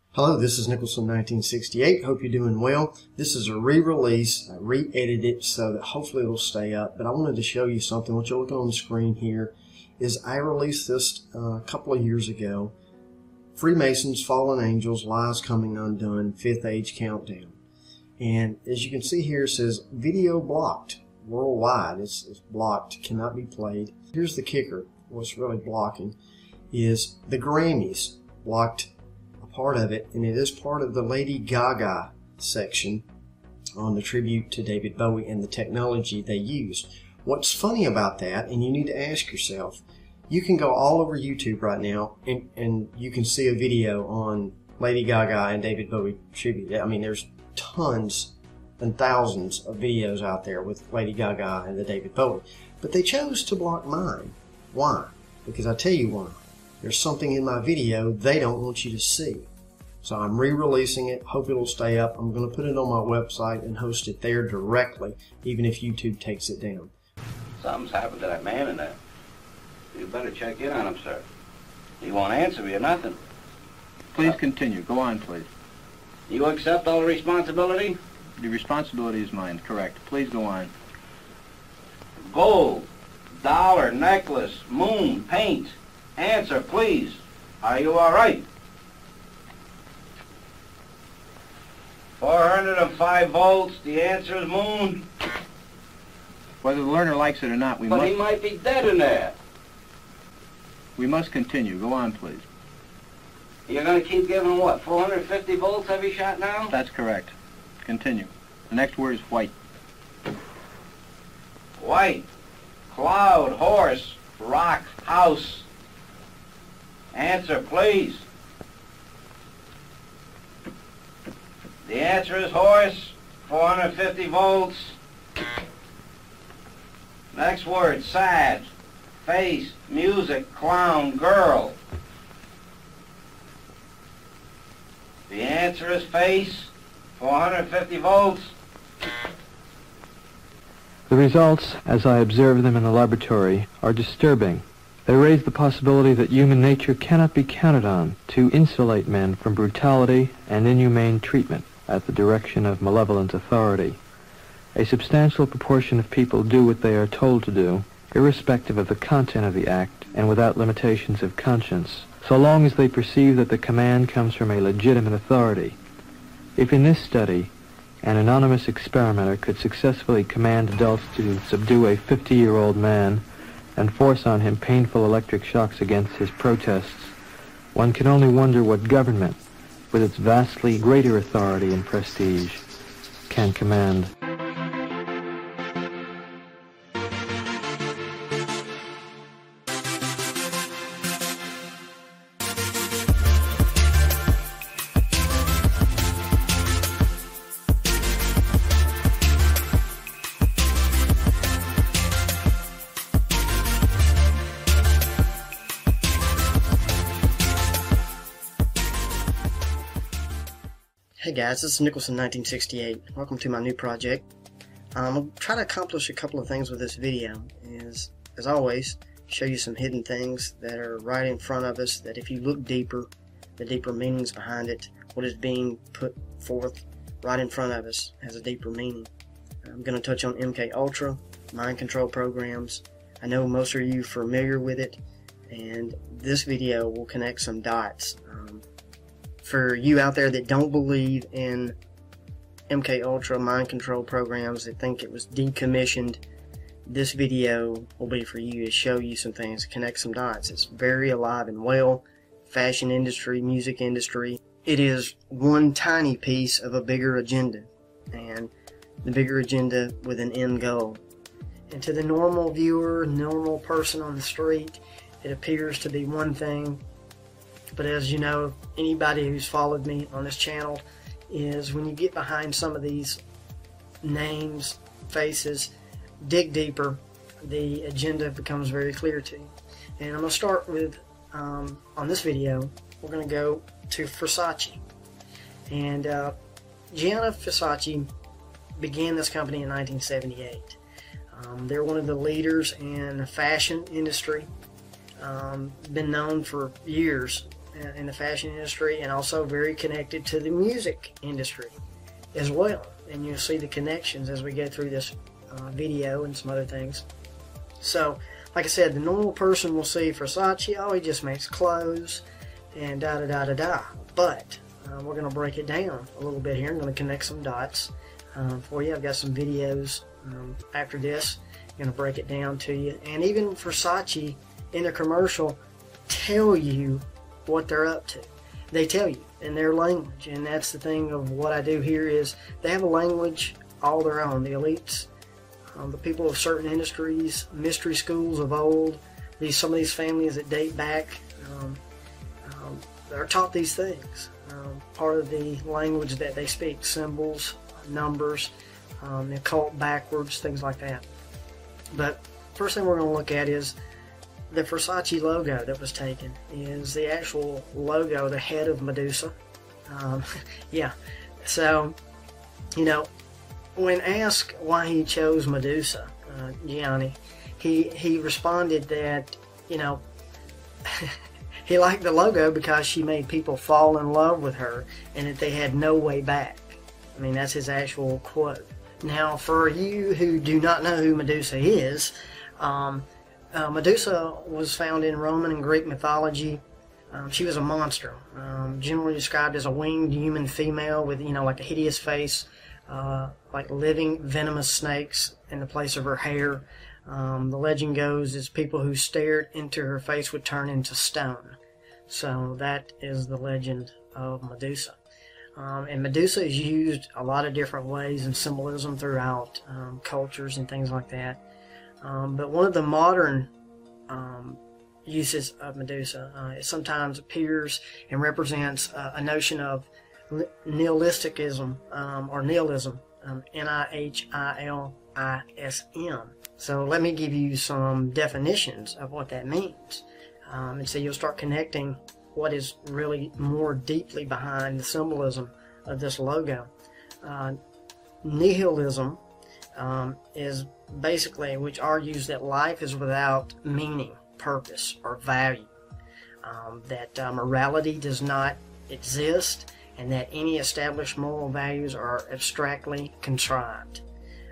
Hello, this is Nicholson 1968. Hope you're doing well. This is a re-release. I re-edited it so that hopefully it'll stay up. But I wanted to show you something. What you're looking on the screen here is I released this a couple of years ago. Freemasons, Fallen Angels, Lies Coming Undone, Fifth Age Countdown. And as you can see here, it says video blocked worldwide. It's blocked, cannot be played. Here's the kicker. What's really blocking is the Grammys blocked part of it, and it is part of the Lady Gaga section on the tribute to David Bowie and the technology they used. What's funny about that, and you need to ask yourself, you can go all over YouTube right now and you can see a video on Lady Gaga and David Bowie tribute. I mean, there's tons and thousands of videos out there with Lady Gaga and the David Bowie, but they chose to block mine. Why? Because I tell you why. There's something in my video they don't want you to see. So I'm re-releasing it. Hope it'll stay up. I'm going to put it on my website and host it there directly, even if YouTube takes it down. Something's happened to that man in there. You better check in on him, sir. He won't answer me or nothing. Please continue. Go on, please. You accept all the responsibility? The responsibility is mine, correct. Please go on. Gold, dollar, necklace, moon, paint. Answer, please. Are you all right? 405 volts. The answer is moon. Whether the learner likes it or not, But he might be dead in there. We must continue. Go on, please. You're going to keep giving him what, 450 volts every shot now? That's correct. Continue. The next word is white. White, cloud, horse, rock, house. Answer, please. The answer is horse, 450 volts. Next word, sad, face, music, clown, girl. The answer is face, 450 volts. The results, as I observe them in the laboratory, are disturbing. They raise the possibility that human nature cannot be counted on to insulate men from brutality and inhumane treatment at the direction of malevolent authority. A substantial proportion of people do what they are told to do, irrespective of the content of the act and without limitations of conscience, so long as they perceive that the command comes from a legitimate authority. If in this study an anonymous experimenter could successfully command adults to subdue a 50-year-old man and force on him painful electric shocks against his protests, one can only wonder what government, with its vastly greater authority and prestige, can command. Hey guys, this is Nicholson 1968. Welcome to my new project. I'll try to accomplish a couple of things with this video. As always, show you some hidden things that are right in front of us, that if you look deeper, the deeper meanings behind it, what is being put forth right in front of us has a deeper meaning. I'm going to touch on MK Ultra, mind control programs. I know most of you are familiar with it, and this video will connect some dots. For you out there that don't believe in MK Ultra mind control programs, that think it was decommissioned, this video will be for you to show you some things, connect some dots. It's very alive and well. Fashion industry, music industry. It is one tiny piece of a bigger agenda, and the bigger agenda with an end goal. And to the normal viewer, normal person on the street, it appears to be one thing. But as you know, anybody who's followed me on this channel, is when you get behind some of these names, faces, dig deeper, the agenda becomes very clear to you. And I'm going to start with, on this video, we're going to go to Versace. And Gianni Versace began this company in 1978. They're one of the leaders in the fashion industry. Been known for years in the fashion industry, and also very connected to the music industry as well. And you'll see the connections as we go through this video and some other things. So, like I said, the normal person will see Versace, oh, he just makes clothes and da-da-da-da-da. But we're going to break it down a little bit here. I'm going to connect some dots for you. I've got some videos after this. I'm going to break it down to you. And even Versace in the commercial tell you what they're up to. They tell you in their language, and that's the thing of what I do here is they have a language all their own. The elites, the people of certain industries, mystery schools of old, some of these families that date back, they're taught these things. Part of the language that they speak, symbols, numbers, the occult backwards, things like that. But first thing we're going to look at is the Versace logo that was taken is the actual logo, the head of Medusa. Yeah, so, you know, when asked why he chose Medusa, Gianni, he responded that, you know, he liked the logo because she made people fall in love with her and that they had no way back. I mean, that's his actual quote. Now, for you who do not know who Medusa is, Medusa was found in Roman and Greek mythology. She was a monster, generally described as a winged human female with, you know, like a hideous face, like living venomous snakes in the place of her hair. The legend goes is people who stared into her face would turn into stone. So that is the legend of Medusa. And Medusa is used a lot of different ways in symbolism throughout cultures and things like that. But one of the modern uses of Medusa, it sometimes appears and represents a notion of nihilism or nihilism, N-I-H-I-L-I-S-M. So let me give you some definitions of what that means. And so you'll start connecting what is really more deeply behind the symbolism of this logo. Nihilism is basically, which argues that life is without meaning, purpose, or value. That morality does not exist, and that any established moral values are abstractly contrived.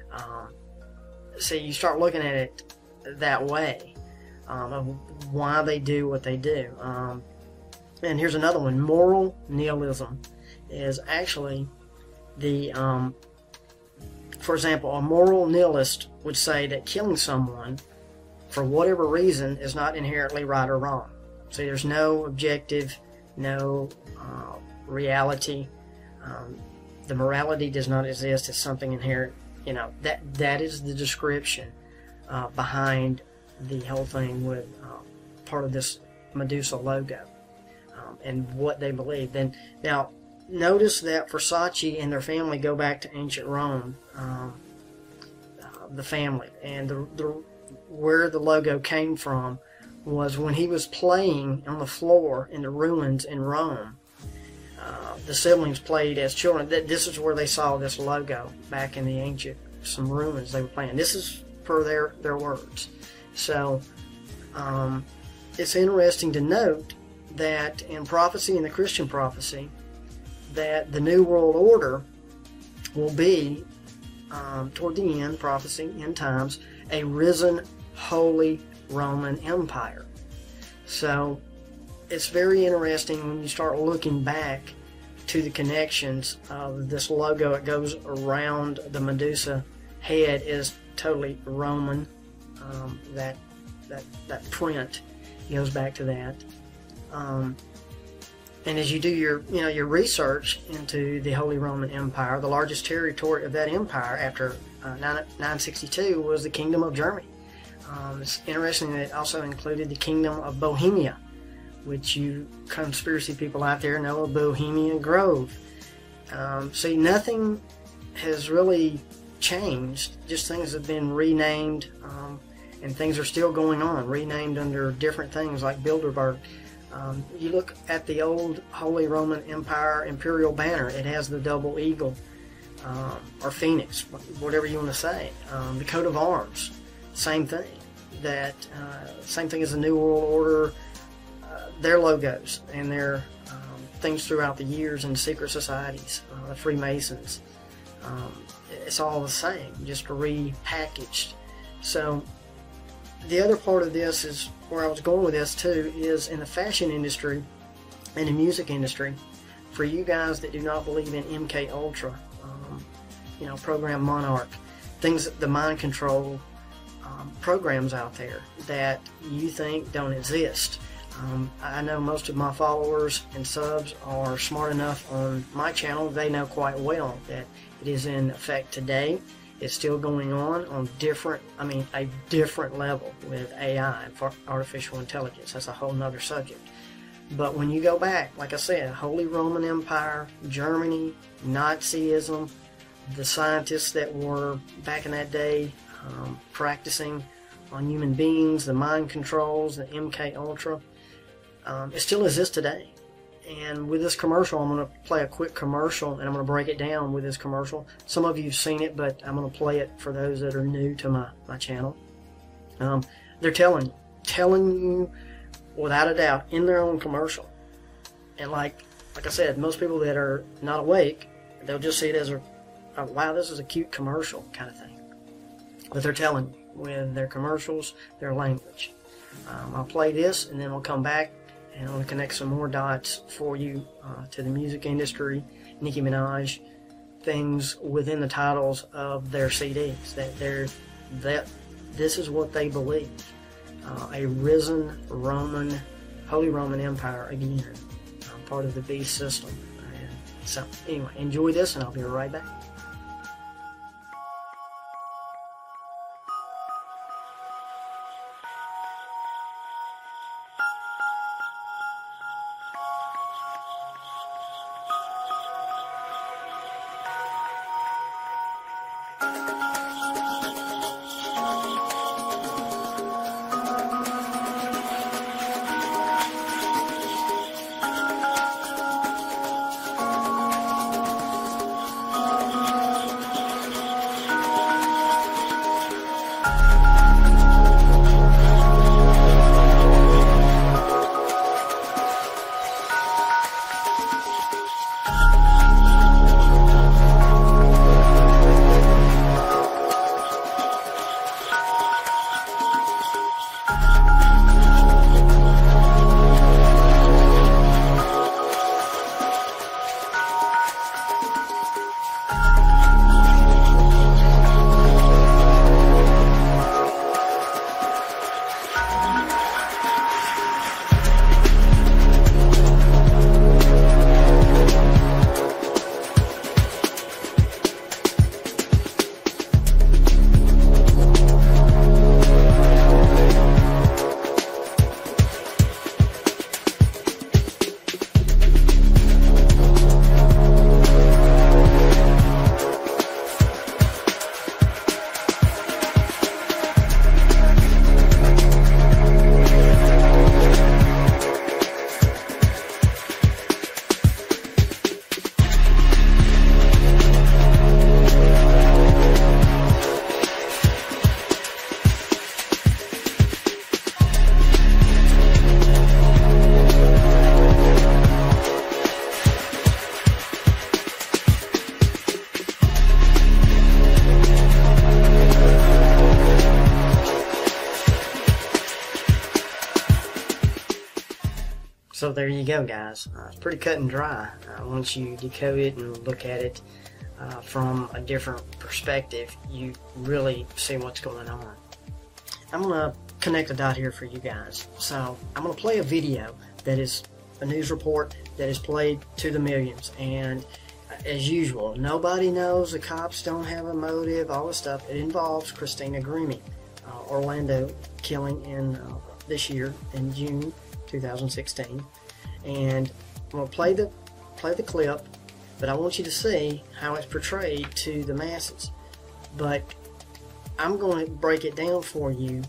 So you start looking at it that way, of why they do what they do. And here's another one. Moral nihilism is actually the, for example, a moral nihilist would say that killing someone for whatever reason is not inherently right or wrong. So there's no objective, no reality. The morality does not exist. It's something inherent. You know, that is the description behind the whole thing with part of this Medusa logo and what they believe. Then now, notice that Versace and their family go back to ancient Rome, the family, and where the logo came from was when he was playing on the floor in the ruins in Rome. The siblings played as children. This is where they saw this logo back in the ancient, some ruins they were playing. This is per their words. So it's interesting to note that in prophecy, in the Christian prophecy, that the New World Order will be, toward the end, prophecy, end times, a risen Holy Roman Empire. So it's very interesting when you start looking back to the connections of this logo. It goes around the Medusa head is totally Roman. That print goes back to that. And as you do your research into the Holy Roman Empire, the largest territory of that empire after 962 was the Kingdom of Germany. It's interesting that it also included the Kingdom of Bohemia, which you conspiracy people out there know of Bohemian Grove. See, nothing has really changed. Just things have been renamed, and things are still going on, renamed under different things like Bilderberg. You look at the old Holy Roman Empire imperial banner, it has the double eagle, or phoenix, whatever you want to say. The coat of arms, same thing. Same thing as the New World Order. their logos and their things throughout the years in secret societies, the Freemasons. It's all the same, just repackaged. So the other part of this is where I was going with this too, is in the fashion industry and the music industry. For you guys that do not believe in MK Ultra, Program Monarch, things, the mind control programs out there that you think don't exist. I know most of my followers and subs are smart enough on my channel. They know quite well that it is in effect today. It's still going on a different level with AI, for artificial intelligence. That's a whole nother subject. But when you go back, like I said, Holy Roman Empire, Germany, Nazism, the scientists that were back in that day practicing on human beings, the mind controls, the MK Ultra, it still exists today. And with this commercial, I'm going to play a quick commercial, and I'm going to break it down with this commercial. Some of you have seen it, but I'm going to play it for those that are new to my channel. They're telling you without a doubt in their own commercial. And like I said, most people that are not awake, they'll just see it as wow, this is a cute commercial kind of thing. But they're telling you with their commercials, their language. I'll play this, and then we'll come back and I'll connect some more dots for you to the music industry, Nicki Minaj, things within the titles of their CDs, that this is what they believe. A risen Holy Roman Empire again, part of the beast system. And so anyway, enjoy this, and I'll be right back. So there you go, guys. It's pretty cut and dry once you decode it and look at it from a different perspective. You really see what's going on. I'm going to connect a dot here for you guys. So I'm going to play a video that is a news report that is played to the millions, and as usual, nobody knows, the cops don't have a motive, all this stuff. It involves Christina Grimmie, Orlando killing in this year in June 2016, and I'm going to play the clip, but I want you to see how it's portrayed to the masses. But I'm going to break it down for you.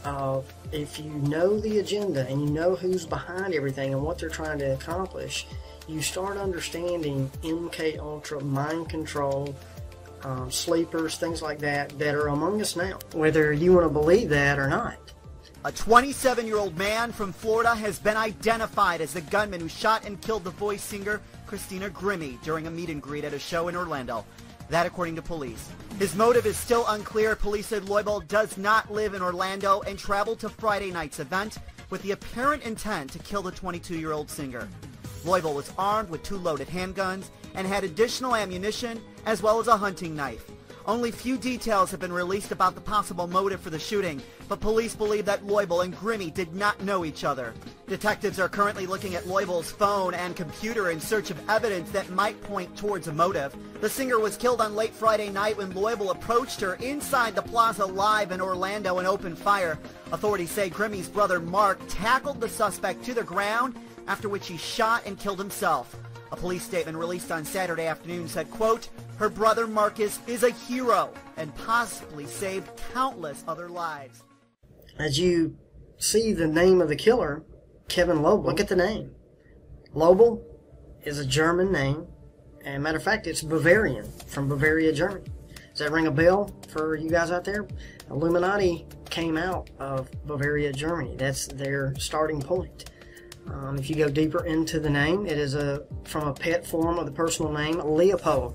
If you know the agenda and you know who's behind everything and what they're trying to accomplish, you start understanding MK Ultra, mind control, sleepers, things like that, that are among us now, whether you want to believe that or not. A 27-year-old man from Florida has been identified as the gunman who shot and killed the voice singer Christina Grimmie during a meet and greet at a show in Orlando. That according to police. His motive is still unclear. Police said Loibl does not live in Orlando and traveled to Friday night's event with the apparent intent to kill the 22-year-old singer. Loibl was armed with 2 loaded handguns and had additional ammunition as well as a hunting knife. Only few details have been released about the possible motive for the shooting, but police believe that Loibl and Grimmie did not know each other. Detectives are currently looking at Loibl's phone and computer in search of evidence that might point towards a motive. The singer was killed on late Friday night when Loibl approached her inside the Plaza Live in Orlando and opened fire. Authorities say Grimmie's brother Mark tackled the suspect to the ground, after which he shot and killed himself. A police statement released on Saturday afternoon said, quote, "Her brother Marcus is a hero and possibly saved countless other lives." As you see the name of the killer, Kevin Loibl, look at the name. Loibl is a German name, and matter of fact, it's Bavarian, from Bavaria, Germany. Does that ring a bell for you guys out there? Illuminati came out of Bavaria, Germany. That's their starting point. If you go deeper into the name, it is from a pet form of the personal name Leopold,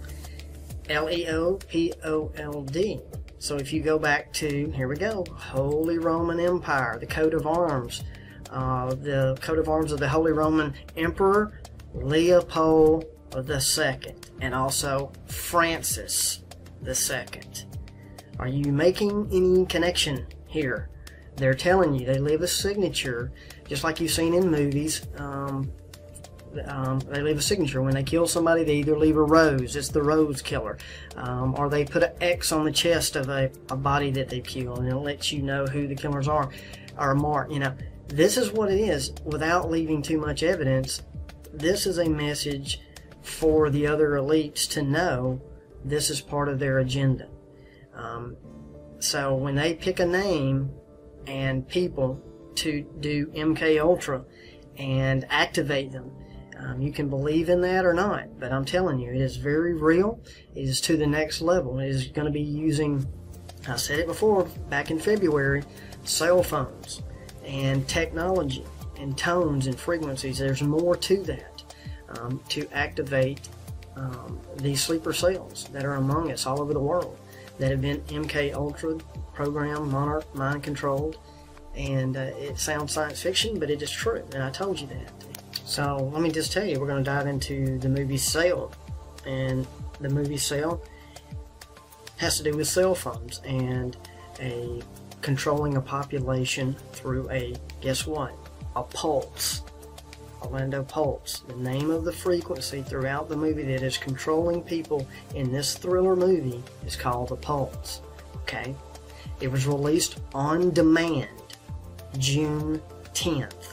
Leopold. So if you go back to, here we go, Holy Roman Empire, the coat of arms of the Holy Roman Emperor Leopold II, and also Francis II. Are you making any connection here? They're telling you they leave a signature, just like you've seen in movies. They leave a signature. When they kill somebody, they either leave a rose, it's the rose killer, or they put an X on the chest of a body that they killed, and it lets you know who the killers are, or a mark. You know, this is what it is. Without leaving too much evidence, this is a message for the other elites to know this is part of their agenda. So when they pick a name and people to do MK Ultra and activate them, you can believe in that or not, but I'm telling you, it is very real. It is to the next level. It is going to be using, I said it before, back in February, cell phones and technology and tones and frequencies. There's more to that, to activate these sleeper cells that are among us all over the world that have been MK Ultra programmed, Monarch, mind controlled. And it sounds science fiction, but it is true, and I told you that. So let me just tell you, we're going to dive into the movie Cell. And the movie Cell has to do with cell phones and controlling a population through guess what? A pulse. Orlando Pulse. The name of the frequency throughout the movie that is controlling people in this thriller movie is called a pulse. Okay? It was released on demand June 10th,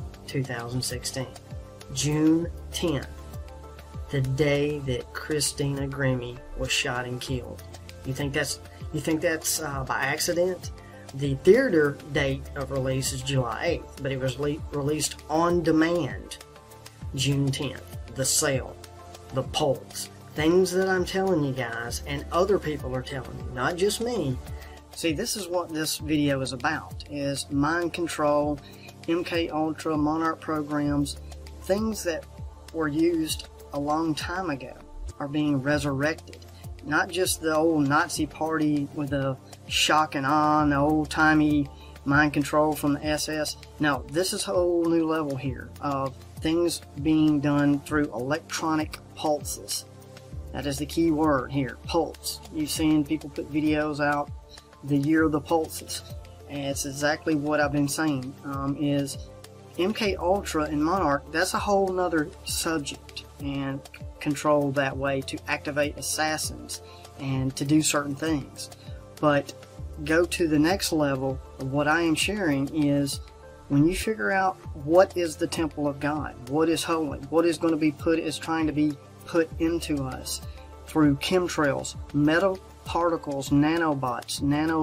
2016. June 10th, the day that Christina Grimmie was shot and killed. You think that's by accident? The theater date of release is July 8th, but it was released on demand June 10th. The Cell, the Pulse, things that I'm telling you guys and other people are telling you, not just me. See, this is what this video is about, is mind control, MK Ultra, Monarch programs, things that were used a long time ago are being resurrected. Not just the old Nazi party with the shock and awe and the old-timey mind control from the SS. No, this is a whole new level here of things being done through electronic pulses. That is the key word here, pulse. You've seen people put videos out, the year of the pulses. And it's exactly what I've been saying, is MK Ultra and Monarch, that's a whole nother subject, and controlled that way to activate assassins and to do certain things. But go to the next level of what I am sharing is when you figure out what is the temple of God, what is holy, what is going to be trying to be put into us through chemtrails, metal particles, nanobots,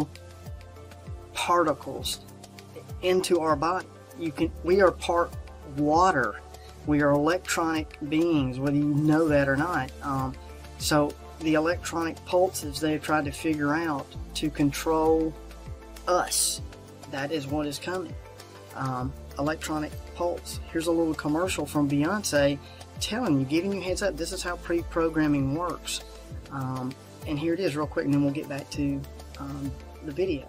nanoparticles into our body. We are part water. We are electronic beings, whether you know that or not. So the electronic pulses they've tried to figure out to control us, that is what is coming. Electronic pulse. Here's a little commercial from Beyonce telling you, giving you heads up, this is how pre-programming works. And here it is real quick, and then we'll get back to the video.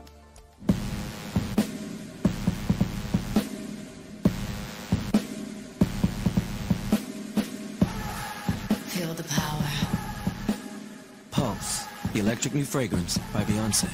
Feel the power. Pulse, the electric new fragrance by Beyonce.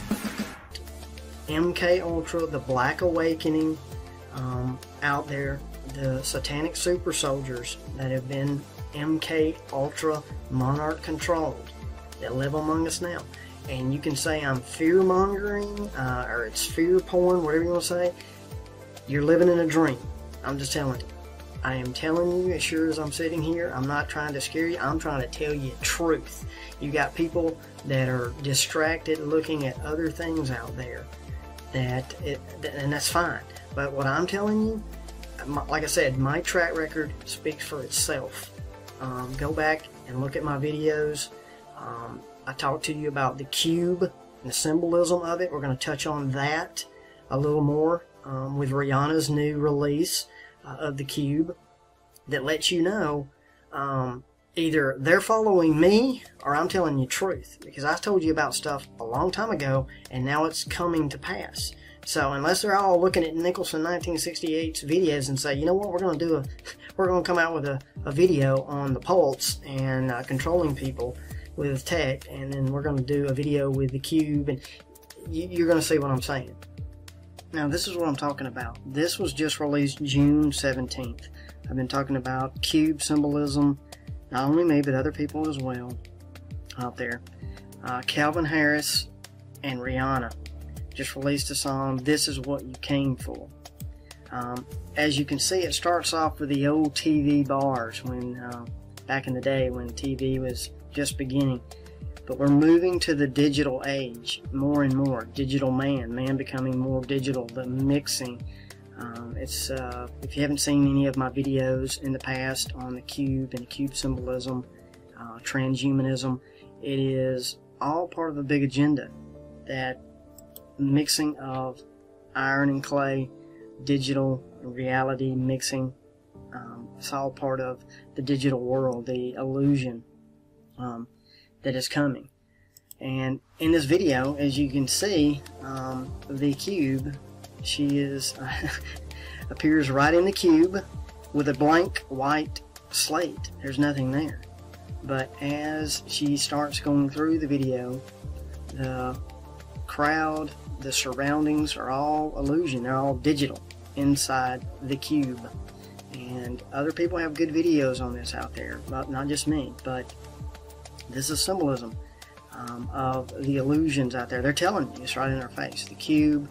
MK Ultra, the Black Awakening, out there, the satanic super soldiers that have been MK Ultra Monarch controlled, that live among us now. And you can say I'm fear mongering, or it's fear porn, whatever you want to say. You're living in a dream. I'm just telling you. I am telling you, as sure as I'm sitting here, I'm not trying to scare you, I'm trying to tell you truth. You got people that are distracted looking at other things out there, and that's fine. But what I'm telling you, like I said, my track record speaks for itself. Go back and look at my videos. I talked to you about the cube and the symbolism of it. We're going to touch on that a little more with Rihanna's new release of the cube that lets you know either they're following me or I'm telling you truth, because I told you about stuff a long time ago and now it's coming to pass. So unless they're all looking at Nicholson 1968's videos and say, you know what, we're going to come out with a video on the pulse and controlling people with tech, and then we're going to do a video with the cube, and you're going to see what I'm saying. Now, this is what I'm talking about. This was just released June 17th. I've been talking about cube symbolism, not only me, but other people as well out there. Calvin Harris and Rihanna just released a song, This Is What You Came For. As you can see, it starts off with the old TV bars, when back in the day when TV was just beginning. But we're moving to the digital age more and more. Digital man becoming more digital, the mixing. If you haven't seen any of my videos in the past on the cube and cube symbolism, transhumanism, it is all part of a big agenda. That mixing of iron and clay, digital and reality mixing, it's all part of the digital world, the illusion that is coming. And in this video, as you can see, the cube, she is appears right in the cube with a blank white slate. There's nothing there. But as she starts going through the video, the crowd, the surroundings are all illusion. They're all digital inside the cube. And other people have good videos on this out there, not just me, but this is symbolism of the illusions out there. They're telling you, it's right in our face. The cube.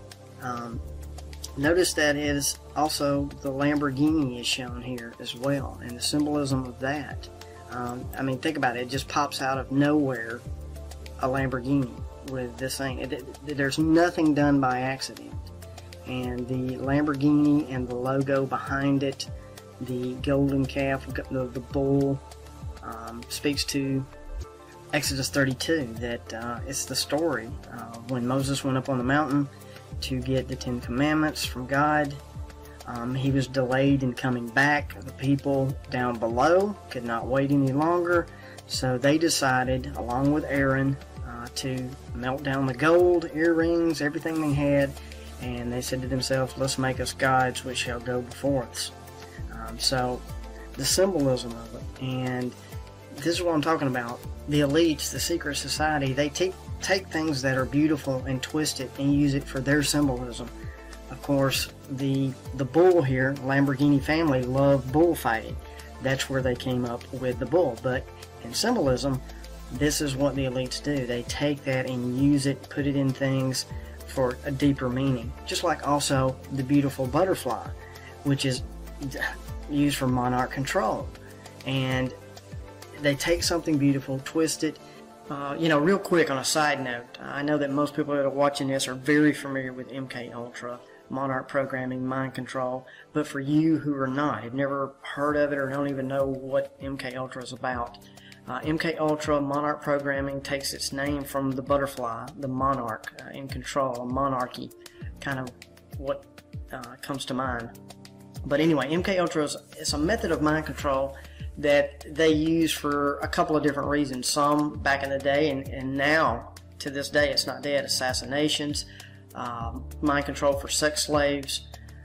Notice that it is also the Lamborghini is shown here as well, and the symbolism of that. I mean, think about it. It just pops out of nowhere, a Lamborghini with this thing. There's nothing done by accident. And the Lamborghini and the logo behind it, the golden calf, the bull, speaks to Exodus 32, that it's the story when Moses went up on the mountain to get the Ten Commandments from God. He was delayed in coming back. The people down below could not wait any longer, so they decided, along with Aaron, to melt down the gold, earrings, everything they had, and they said to themselves, let's make us gods which shall go before us. So the symbolism of it, and this is what I'm talking about. The elites, the secret society, they take things that are beautiful and twist it and use it for their symbolism. Of course, the bull here, Lamborghini family, love bullfighting. That's where they came up with the bull. But in symbolism, this is what the elites do. They take that and use it, put it in things for a deeper meaning. Just like also the beautiful butterfly, which is used for monarch control. And they take something beautiful, twist it. Real quick on a side note, I know that most people that are watching this are very familiar with MK Ultra, monarch programming, mind control, but for you who are not, have never heard of it or don't even know what MK Ultra is about, MK Ultra monarch programming takes its name from the butterfly, the monarch in control, a monarchy, kind of what comes to mind. But anyway, MK Ultra is a method of mind control that they use for a couple of different reasons. Some back in the day, and now to this day it's not dead. Assassinations, mind control for sex slaves.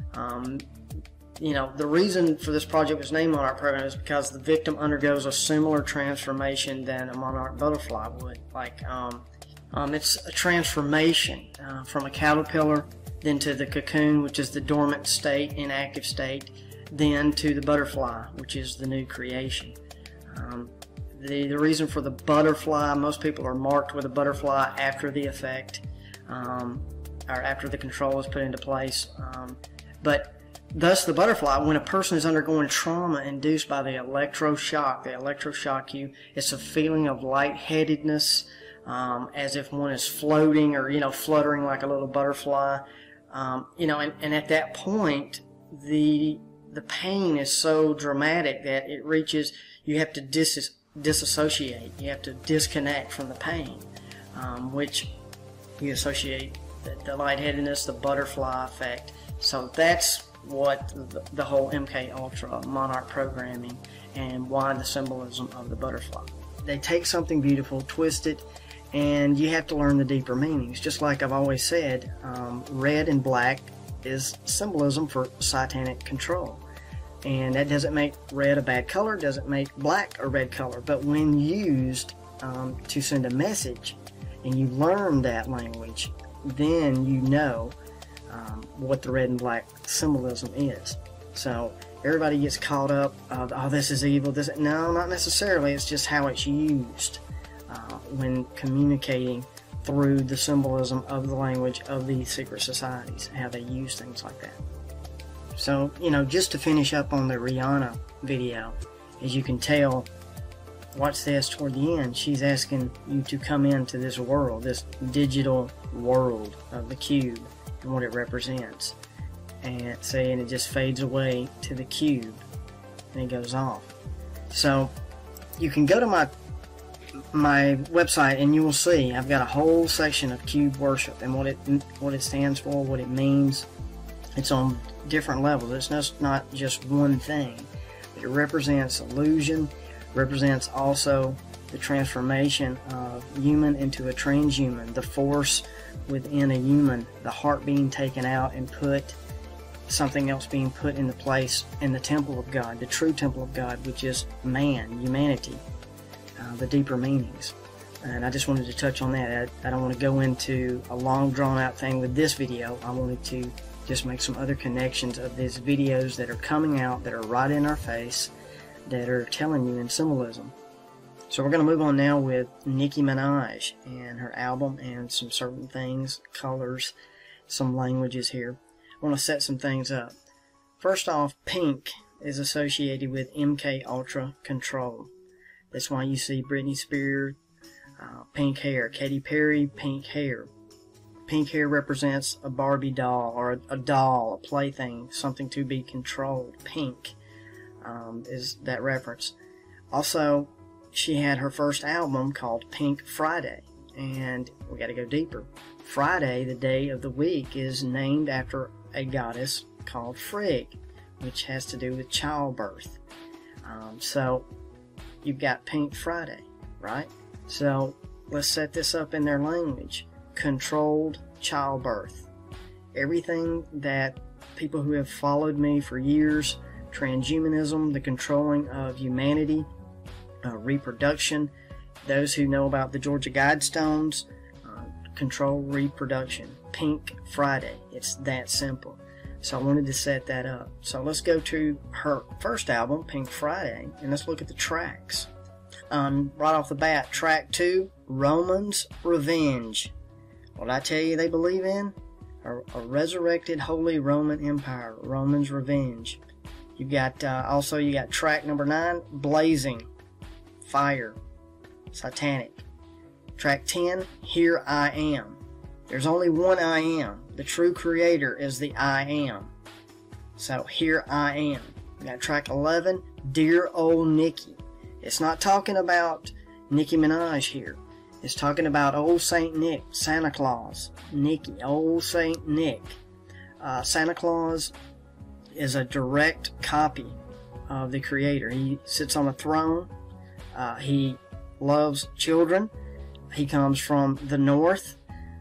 You know, the reason for this project was named Monarch Program is because the victim undergoes a similar transformation than a monarch butterfly would. Like, it's a transformation from a caterpillar, then to the cocoon, which is the dormant state, inactive state, then to the butterfly, which is the new creation. The reason for the butterfly, most people are marked with a butterfly after the effect, or after the control is put into place. But thus the butterfly, when a person is undergoing trauma induced by the electroshock you, it's a feeling of lightheadedness, as if one is floating or, you know, fluttering like a little butterfly. You know, and at that point, the pain is so dramatic that it reaches, you have to disassociate, you have to disconnect from the pain, which you associate the lightheadedness, the butterfly effect. So that's what the whole MK Ultra Monarch programming and why the symbolism of the butterfly. They take something beautiful, twist it, and you have to learn the deeper meanings. Just like I've always said, red and black is symbolism for satanic control. And that doesn't make red a bad color, doesn't make black a red color. But when used to send a message, and you learn that language, then you know what the red and black symbolism is. So everybody gets caught up, oh, this is evil. No, not necessarily. It's just how it's used when communicating through the symbolism of the language of these secret societies, how they use things like that. So, you know, just to finish up on the Rihanna video, as you can tell, watch this toward the end, she's asking you to come into this world, this digital world of the cube and what it represents. And it just fades away to the cube and it goes off. So you can go to my website and you will see I've got a whole section of cube worship and what it stands for, what it means. It's on different levels. It's not just one thing. It represents illusion, represents also the transformation of human into a transhuman, the force within a human, the heart being taken out and something else being put into place in the temple of God, the true temple of God, which is man, humanity, the deeper meanings. And I just wanted to touch on that. I don't want to go into a long drawn out thing with this video. I wanted to just make some other connections of these videos that are coming out, that are right in our face, that are telling you in symbolism. So we're going to move on now with Nicki Minaj and her album and some certain things, colors, some languages here. I want to set some things up. First off, pink is associated with MK Ultra control. That's why you see Britney Spears, pink hair. Katy Perry, pink hair. Pink hair represents a Barbie doll or a doll, a plaything, something to be controlled. Pink is that reference. Also, she had her first album called Pink Friday, and we got to go deeper. Friday, the day of the week, is named after a goddess called Frigg, which has to do with childbirth. So you've got Pink Friday, right? So let's set this up in their language. Controlled childbirth. Everything that people who have followed me for years, transhumanism, the controlling of humanity, reproduction, those who know about the Georgia Guidestones, control reproduction. Pink Friday. It's that simple. So I wanted to set that up. So let's go to her first album, Pink Friday, and let's look at the tracks. Right off the bat, track 2, Roman's Revenge. What did I tell you they believe in? A resurrected Holy Roman Empire, Roman's Revenge. You got track number 9, Blazing, Fire, Satanic. Track 10, Here I Am. There's only one I Am. The true creator is the I Am. So Here I Am. You got track 11, Dear Old Nicki. It's not talking about Nicki Minaj here. It's talking about old Saint Nick, Santa Claus, Nicki, old Saint Nick. Santa Claus is a direct copy of the Creator. He sits on a throne. He loves children. He comes from the north.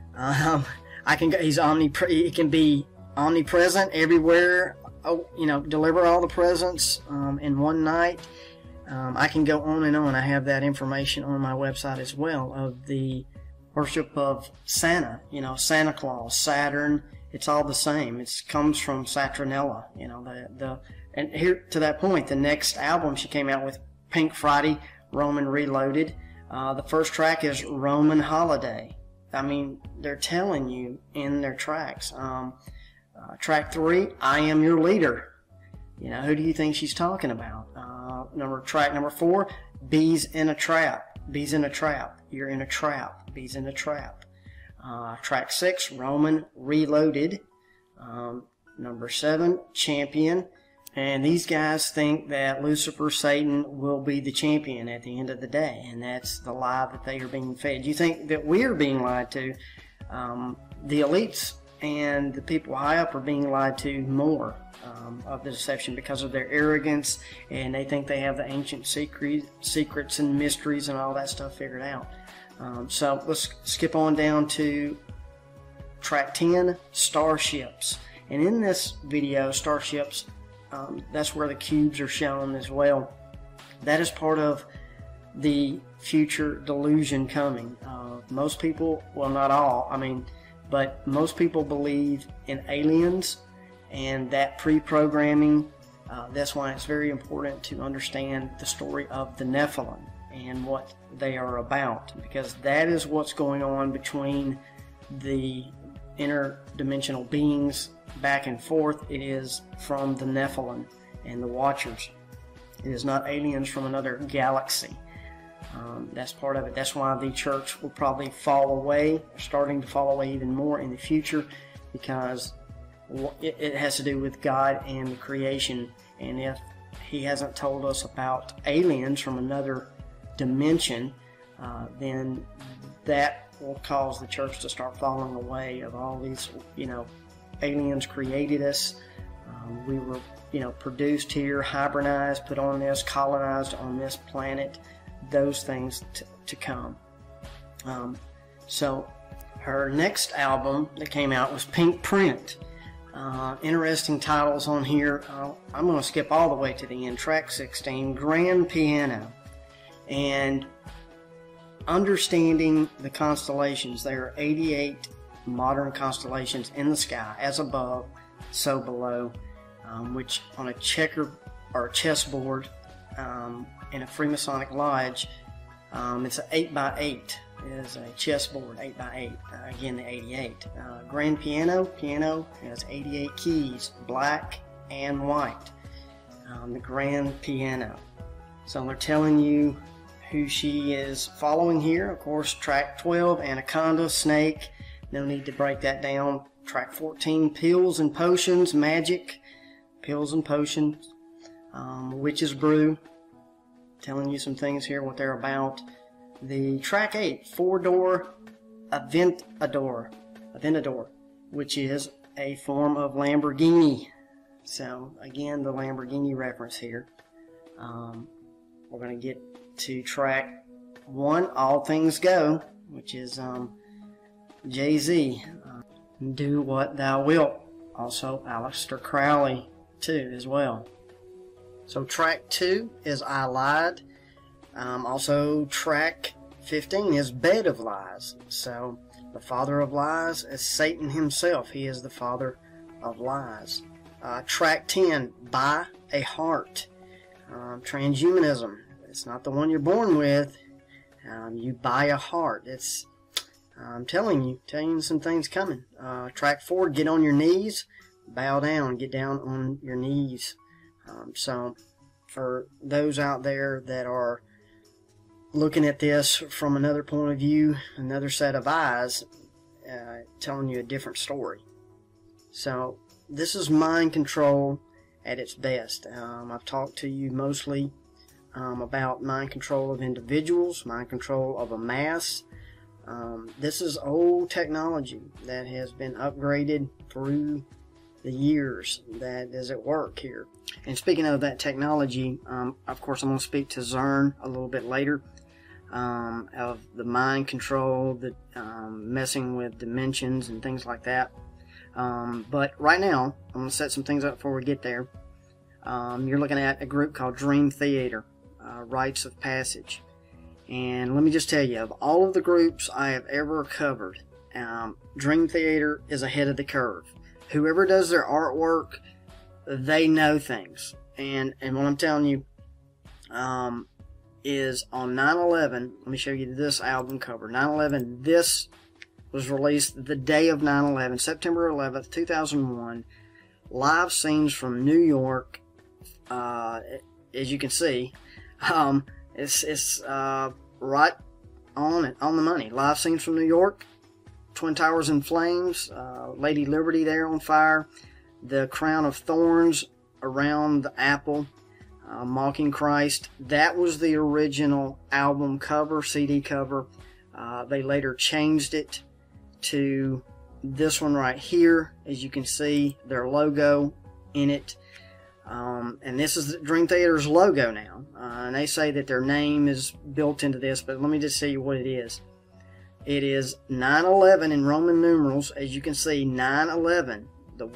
He can be omnipresent everywhere. Deliver all the presents in one night. I can go on and on. I have that information on my website as well of the worship of Santa. Santa Claus, Saturn. It's all the same. It comes from Saturnella. And here to that point, the next album she came out with, Pink Friday, Roman Reloaded. The first track is Roman Holiday. I mean, they're telling you in their tracks. Track 3, I Am Your Leader. Who do you think she's talking about? Track number 4, Bees in a Trap. Bees in a Trap. You're in a trap. Bees in a trap. Track 6, Roman Reloaded. Number 7, Champion. And these guys think that Lucifer, Satan, will be the champion at the end of the day. And that's the lie that they are being fed. You think that we are being lied to? The elites and the people high up are being lied to more of the deception because of their arrogance. And they think they have the ancient secrets and mysteries and all that stuff figured out. So let's skip on down to track 10, Starships. And in this video, Starships, that's where the cubes are shown as well. That is part of the future delusion coming. Most people, well, not all, but most people believe in aliens and that pre-programming. That's why it's very important to understand the story of the Nephilim and what they are about, because that is what's going on between the interdimensional beings back and forth. It is from the Nephilim and the Watchers. It is not aliens from another galaxy. That's part of it. That's why the church will probably fall away, starting to fall away even more in the future, because it has to do with God and the creation. And if He hasn't told us about aliens from another dimension, then that will cause the church to start falling away of all these, aliens created us. We were, produced here, hybridized, put on this, colonized on this planet. Those things to come. So her next album that came out was Pink Print. Interesting titles on here. I'm going to skip all the way to the end. Track 16, Grand Piano. And understanding the constellations. There are 88 modern constellations in the sky, as above, so below, which on a checker or chessboard in a Freemasonic lodge, it's an 8x8. It is a chessboard, 8x8. Again, the 88. Grand piano has 88 keys, black and white. The grand piano. So they're telling you who she is following here. Of course, track 12, Anaconda, Snake. No need to break that down. Track 14, Pills and Potions, Magic. Pills and Potions. Witch's Brew. Telling you some things here, what they're about. The track 8, 4-door Aventador, which is a form of Lamborghini. So, again, the Lamborghini reference here. We're going to get to track 1, All Things Go, which is Jay-Z. Do What Thou Wilt. Also, Aleister Crowley, too, as well. So track 2 is I Lied. Also track 15 is Bed of Lies. So the father of lies is Satan himself. He is the father of lies. Track 10, Buy a Heart. Transhumanism. It's not the one you're born with. You buy a heart. It's, I'm telling you some things coming. Track 4, Get on Your Knees. Bow down. Get down on your knees. So for those out there that are looking at this from another point of view, another set of eyes, telling you a different story. So this is mind control at its best. I've talked to you mostly about mind control of individuals, mind control of a mass. This is old technology that has been upgraded through the years that is at work here. And speaking of that technology, of course I'm going to speak to Zurn a little bit later, of the mind control, the messing with dimensions and things like that. But right now, I'm going to set some things up before we get there. You're looking at a group called Dream Theater, Rites of Passage. And let me just tell you, of all of the groups I have ever covered, Dream Theater is ahead of the curve. Whoever does their artwork, they know things. And what I'm telling you is on 9/11, let me show you this album cover. 9/11, this was released the day of 9/11, September 11th, 2001. Live scenes from New York, as you can see. It's right on it, on the money. Live scenes from New York. Twin Towers in flames, Lady Liberty there on fire, the crown of thorns around the apple, mocking Christ. That was the original album cover, CD cover. They later changed it to this one right here. As you can see, their logo in it. And this is Dream Theater's logo now. And they say that their name is built into this, but let me just tell you what it is. It is 9/11 in Roman numerals. As you can see, 9/11, the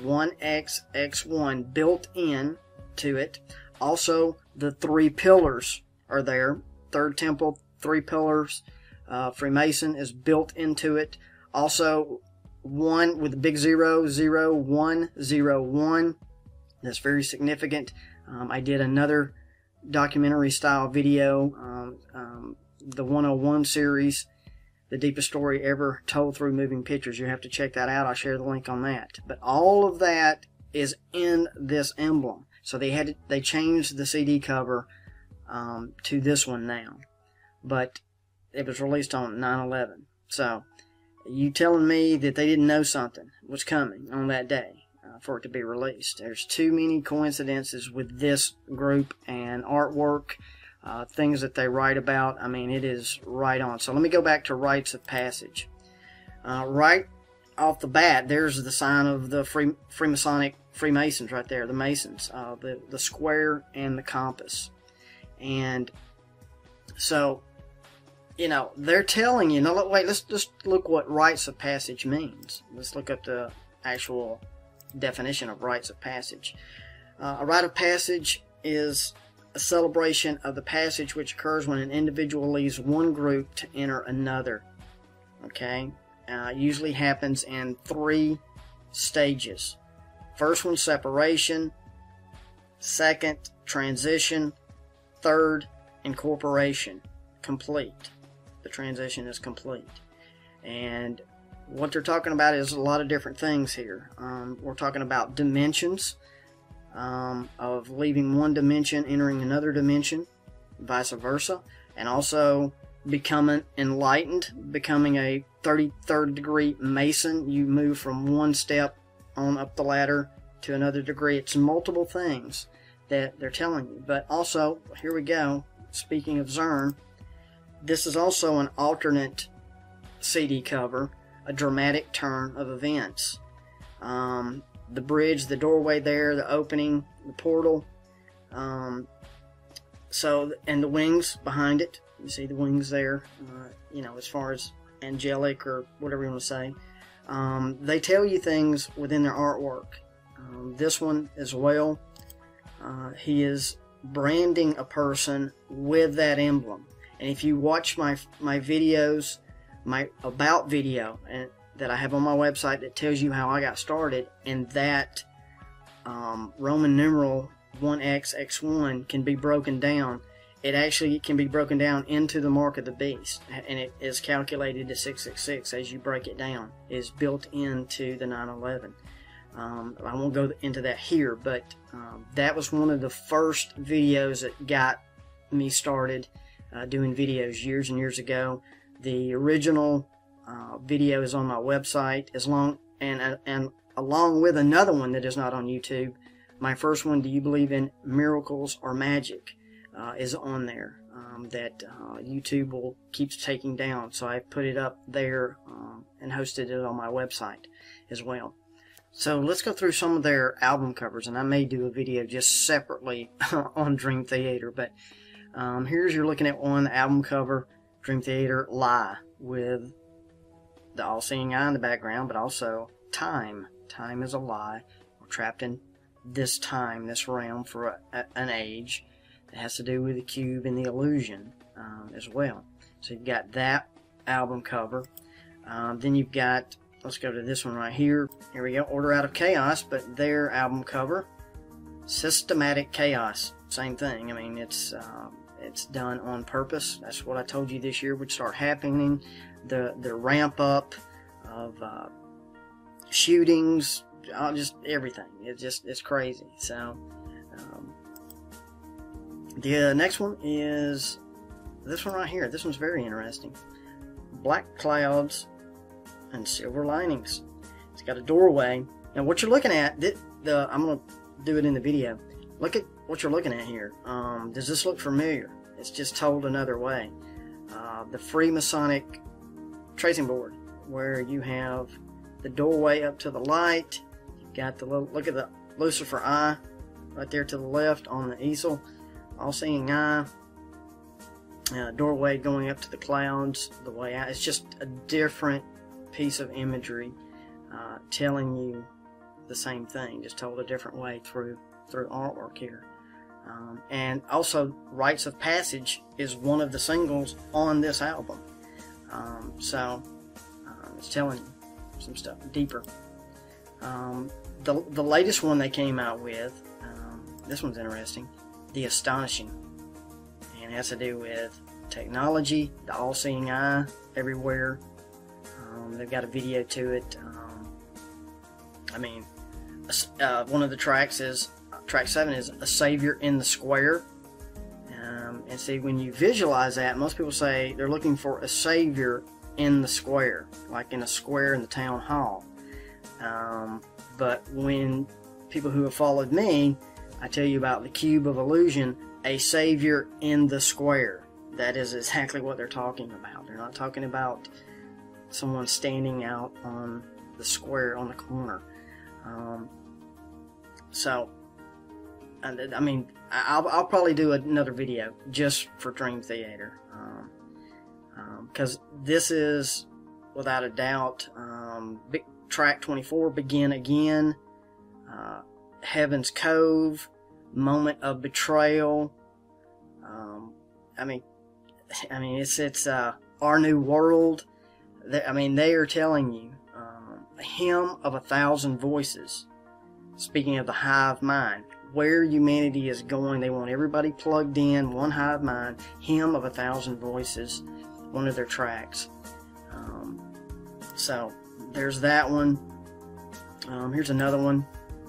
1XX1 built in to it. Also, the 3 pillars are there. Third Temple, 3 pillars. Freemason is built into it. Also, 1 with the big 0, 0, 1, 0, 1. That's very significant. I did another documentary style video, the 101 series, the deepest story ever told through moving pictures. You have to check that out. I'll share the link on that. But all of that is in this emblem. So they changed the CD cover to this one now. But it was released on 9/11. So you telling me that they didn't know something was coming on that day for it to be released? There's too many coincidences with this group and artwork. Things that they write about. I mean, it is right on. So let me go back to Rites of Passage. Right off the bat, there's the sign of the Freemasons right there, the Masons, the square and the compass. And so, you know, they're telling you, no, wait, let's just look what Rites of Passage means. Let's look up the actual definition of Rites of Passage. A rite of passage is a celebration of the passage which occurs when an individual leaves one group to enter another. Okay? Usually happens in 3 stages. First one, separation. Second, transition. Third, incorporation. Complete. The transition is complete. And what they're talking about is a lot of different things here. We're talking about dimensions. Of leaving one dimension, entering another dimension, vice versa, and also becoming enlightened, becoming a 33rd degree Mason. You move from one step on up the ladder to another degree. It's multiple things that they're telling you. But also, here we go, speaking of Zurn, this is also an alternate CD cover, a dramatic turn of events. The bridge, the doorway there, the opening, the portal. So, and the wings behind it. You see the wings there, you know, as far as angelic or whatever you want to say. They tell you things within their artwork. This one as well, he is branding a person with that emblem. And if you watch my videos, my about video, and that I have on my website that tells you how I got started, and that Roman numeral 1XX1 can be broken down. It actually can be broken down into the mark of the beast, and it is calculated to 666 as you break it down. It is built into the 9/11. I won't go into that here, but that was one of the first videos that got me started doing videos years and years ago. The original video is on my website, and along with another one that is not on YouTube. My first one, Do You Believe in Miracles or Magic, is on there, that YouTube will keep taking down. So I put it up there and hosted it on my website as well. So let's go through some of their album covers, and I may do a video just separately on Dream Theater, but here's, you're looking at one album cover, Dream Theater, Lie, with the all-seeing eye in the background, but also time. Time is a lie. We're trapped in this time, this realm, for an age that has to do with the cube and the illusion as well. So you've got that album cover. Then you've got, let's go to this one right here. Here we go, Order Out of Chaos, but their album cover, Systematic Chaos. Same thing. I mean, it's done on purpose. That's what I told you this year would start happening. The ramp up of shootings, just everything. It's crazy. So the next one is this one right here. This one's very interesting. Black Clouds and Silver Linings. It's got a doorway. Now what you're looking at, I'm going to do it in the video. Look at what you're looking at here. Does this look familiar? It's just told another way. The Freemasonic tracing board, where you have the doorway up to the light. You've got the little, look at the Lucifer eye right there to the left on the easel. All-seeing eye. Doorway going up to the clouds, the way out. It's just a different piece of imagery telling you the same thing, just told a different way through artwork here. And also, Rites of Passage is one of the singles on this album. So it's telling you some stuff deeper. The latest one they came out with, this one's interesting, The Astonishing. And it has to do with technology, the all-seeing eye everywhere. They've got a video to it. One of the tracks is, track 7 is A Savior in the Square. And see, when you visualize that, most people say they're looking for a savior in the square, like in a square in the town hall. But when people who have followed me, I tell you about the Cube of Illusion, a savior in the square. That is exactly what they're talking about. They're not talking about someone standing out on the square on the corner. I mean, I'll probably do another video just for Dream Theater, because this is, without a doubt, track 24, Begin Again, Heaven's Cove, Moment of Betrayal. It's Our New World. They are telling you, a hymn of 1,000 voices. Speaking of the hive mind, where humanity is going, they want everybody plugged in, one hive mind. Hymn of 1,000 voices, one of their tracks. So there's that one. Here's another one.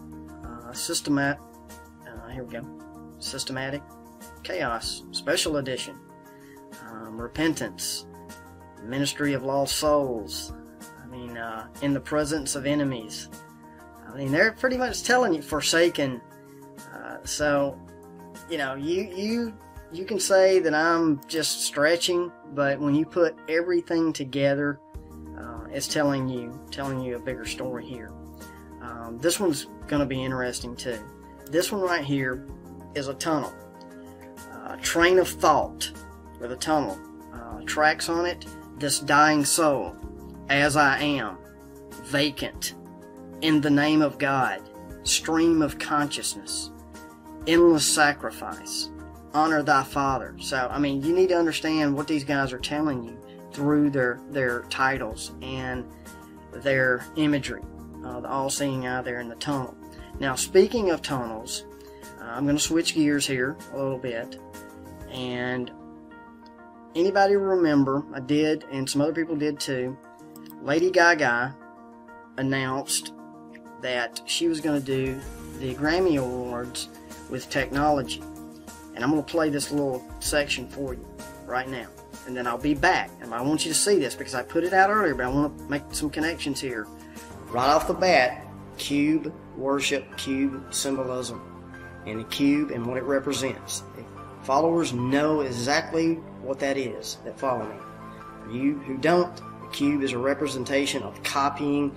Here we go. Systematic Chaos, Special Edition. Repentance, Ministry of Lost Souls. In the Presence of Enemies. They're pretty much telling you Forsaken. So, you can say that I'm just stretching, but when you put everything together, it's telling you a bigger story here. This one's going to be interesting too. This one right here is a tunnel. Train of Thought with a tunnel. Tracks on it, This Dying Soul, As I Am, Vacant, In the Name of God, Stream of Consciousness, Endless Sacrifice, Honor Thy Father. So, you need to understand what these guys are telling you through their titles and their imagery. The all-seeing eye there in the tunnel. Now, speaking of tunnels, I'm going to switch gears here a little bit. And anybody remember, I did, and some other people did too, Lady Gaga announced that she was going to do the Grammy Awards with technology. And I'm going to play this little section for you right now. And then I'll be back. And I want you to see this because I put it out earlier, but I want to make some connections here. Right off the bat, cube worship, cube symbolism, and the cube and what it represents. Followers know exactly what that is that follow me. For you who don't, the cube is a representation of copying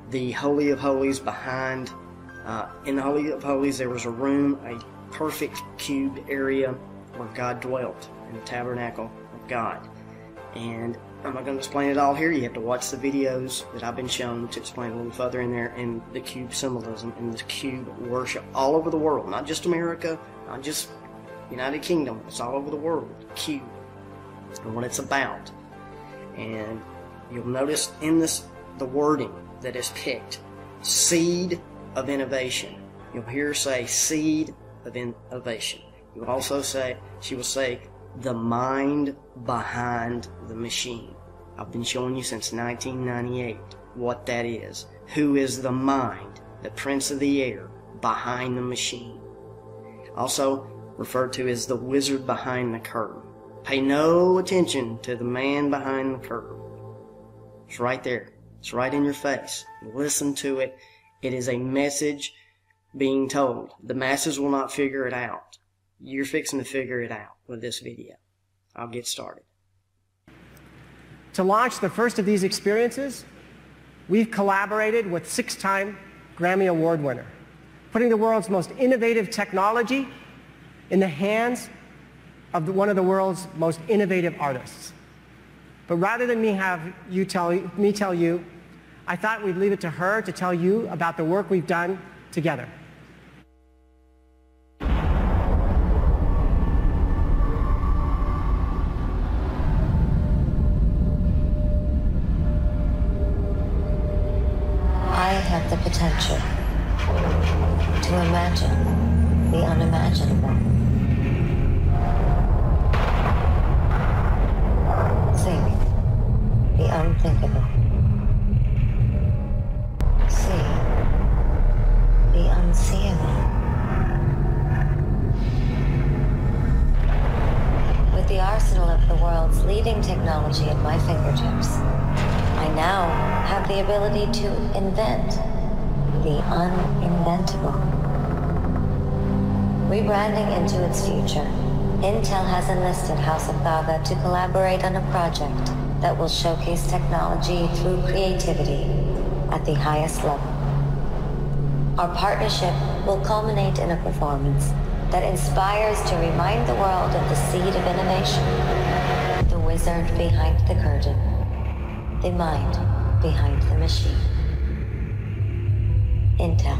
the Holy of Holies behind. In the Holy of Holies, there was a room, a perfect cubed area where God dwelt in the tabernacle of God. And I'm not going to explain it all here. You have to watch the videos that I've been shown to explain a little further in there, and the cube symbolism and the cube worship all over the world, not just America, not just United Kingdom. It's all over the world. Cube and what it's about. And you'll notice in this the wording that is picked: seed of innovation. You'll hear her say seed of innovation. You'll also say, she will say, the mind behind the machine. I've been showing you since 1998 what that is. Who is the mind, the prince of the air, behind the machine? Also referred to as the wizard behind the curtain. Pay no attention to the man behind the curtain. It's right there. It's right in your face. Listen to it. It is a message being told. The masses will not figure it out. You're fixing to figure it out with this video. I'll get started. To launch the first of these experiences, we've collaborated with 6-time Grammy Award winner, putting the world's most innovative technology in the hands of one of the world's most innovative artists. But rather than me tell you, I thought we'd leave it to her to tell you about the work we've done together. I have the potential to imagine the unimaginable. Think the unthinkable. See the unseeable. With the arsenal of the world's leading technology at my fingertips, I now have the ability to invent the uninventable. Rebranding into its future, Intel has enlisted House of Gaga to collaborate on a project that will showcase technology through creativity at the highest level. Our partnership will culminate in a performance that inspires to remind the world of the seed of innovation, the wizard behind the curtain, the mind behind the machine. Intel.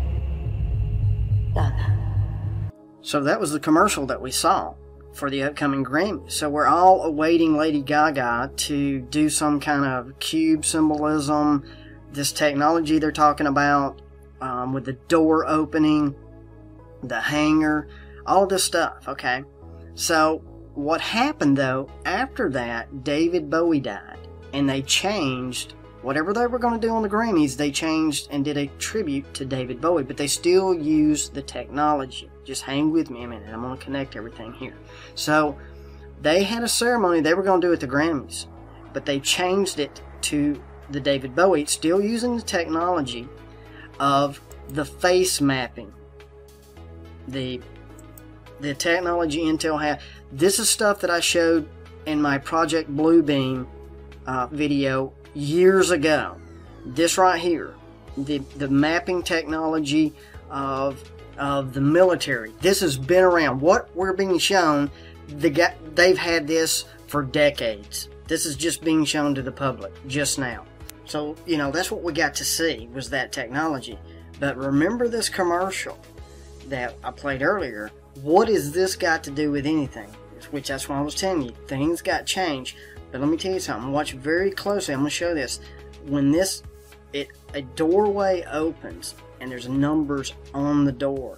Gaga. So that was the commercial that we saw for the upcoming Grammy. So we're all awaiting Lady Gaga to do some kind of cube symbolism, this technology they're talking about, with the door opening, the hanger, all this stuff, okay? So what happened though, after that, David Bowie died. And they changed, whatever they were going to do on the Grammys, they changed and did a tribute to David Bowie, but they still used the technology. Just hang with me a minute, I'm going to connect everything here. So, they had a ceremony they were going to do at the Grammys, but they changed it to the David Bowie, still using the technology of the face mapping. The technology Intel had. This is stuff that I showed in my Project Bluebeam video years ago. This right here, the mapping technology of the military. This has been around. What we're being shown, they've had this for decades. This is just being shown to the public just now. So, you know, that's what we got to see, was that technology. But remember this commercial that I played earlier. What has this got to do with anything? Which that's what I was telling you. Things got changed. But let me tell you something. Watch very closely. I'm going to show this. When a doorway opens and there's numbers on the door.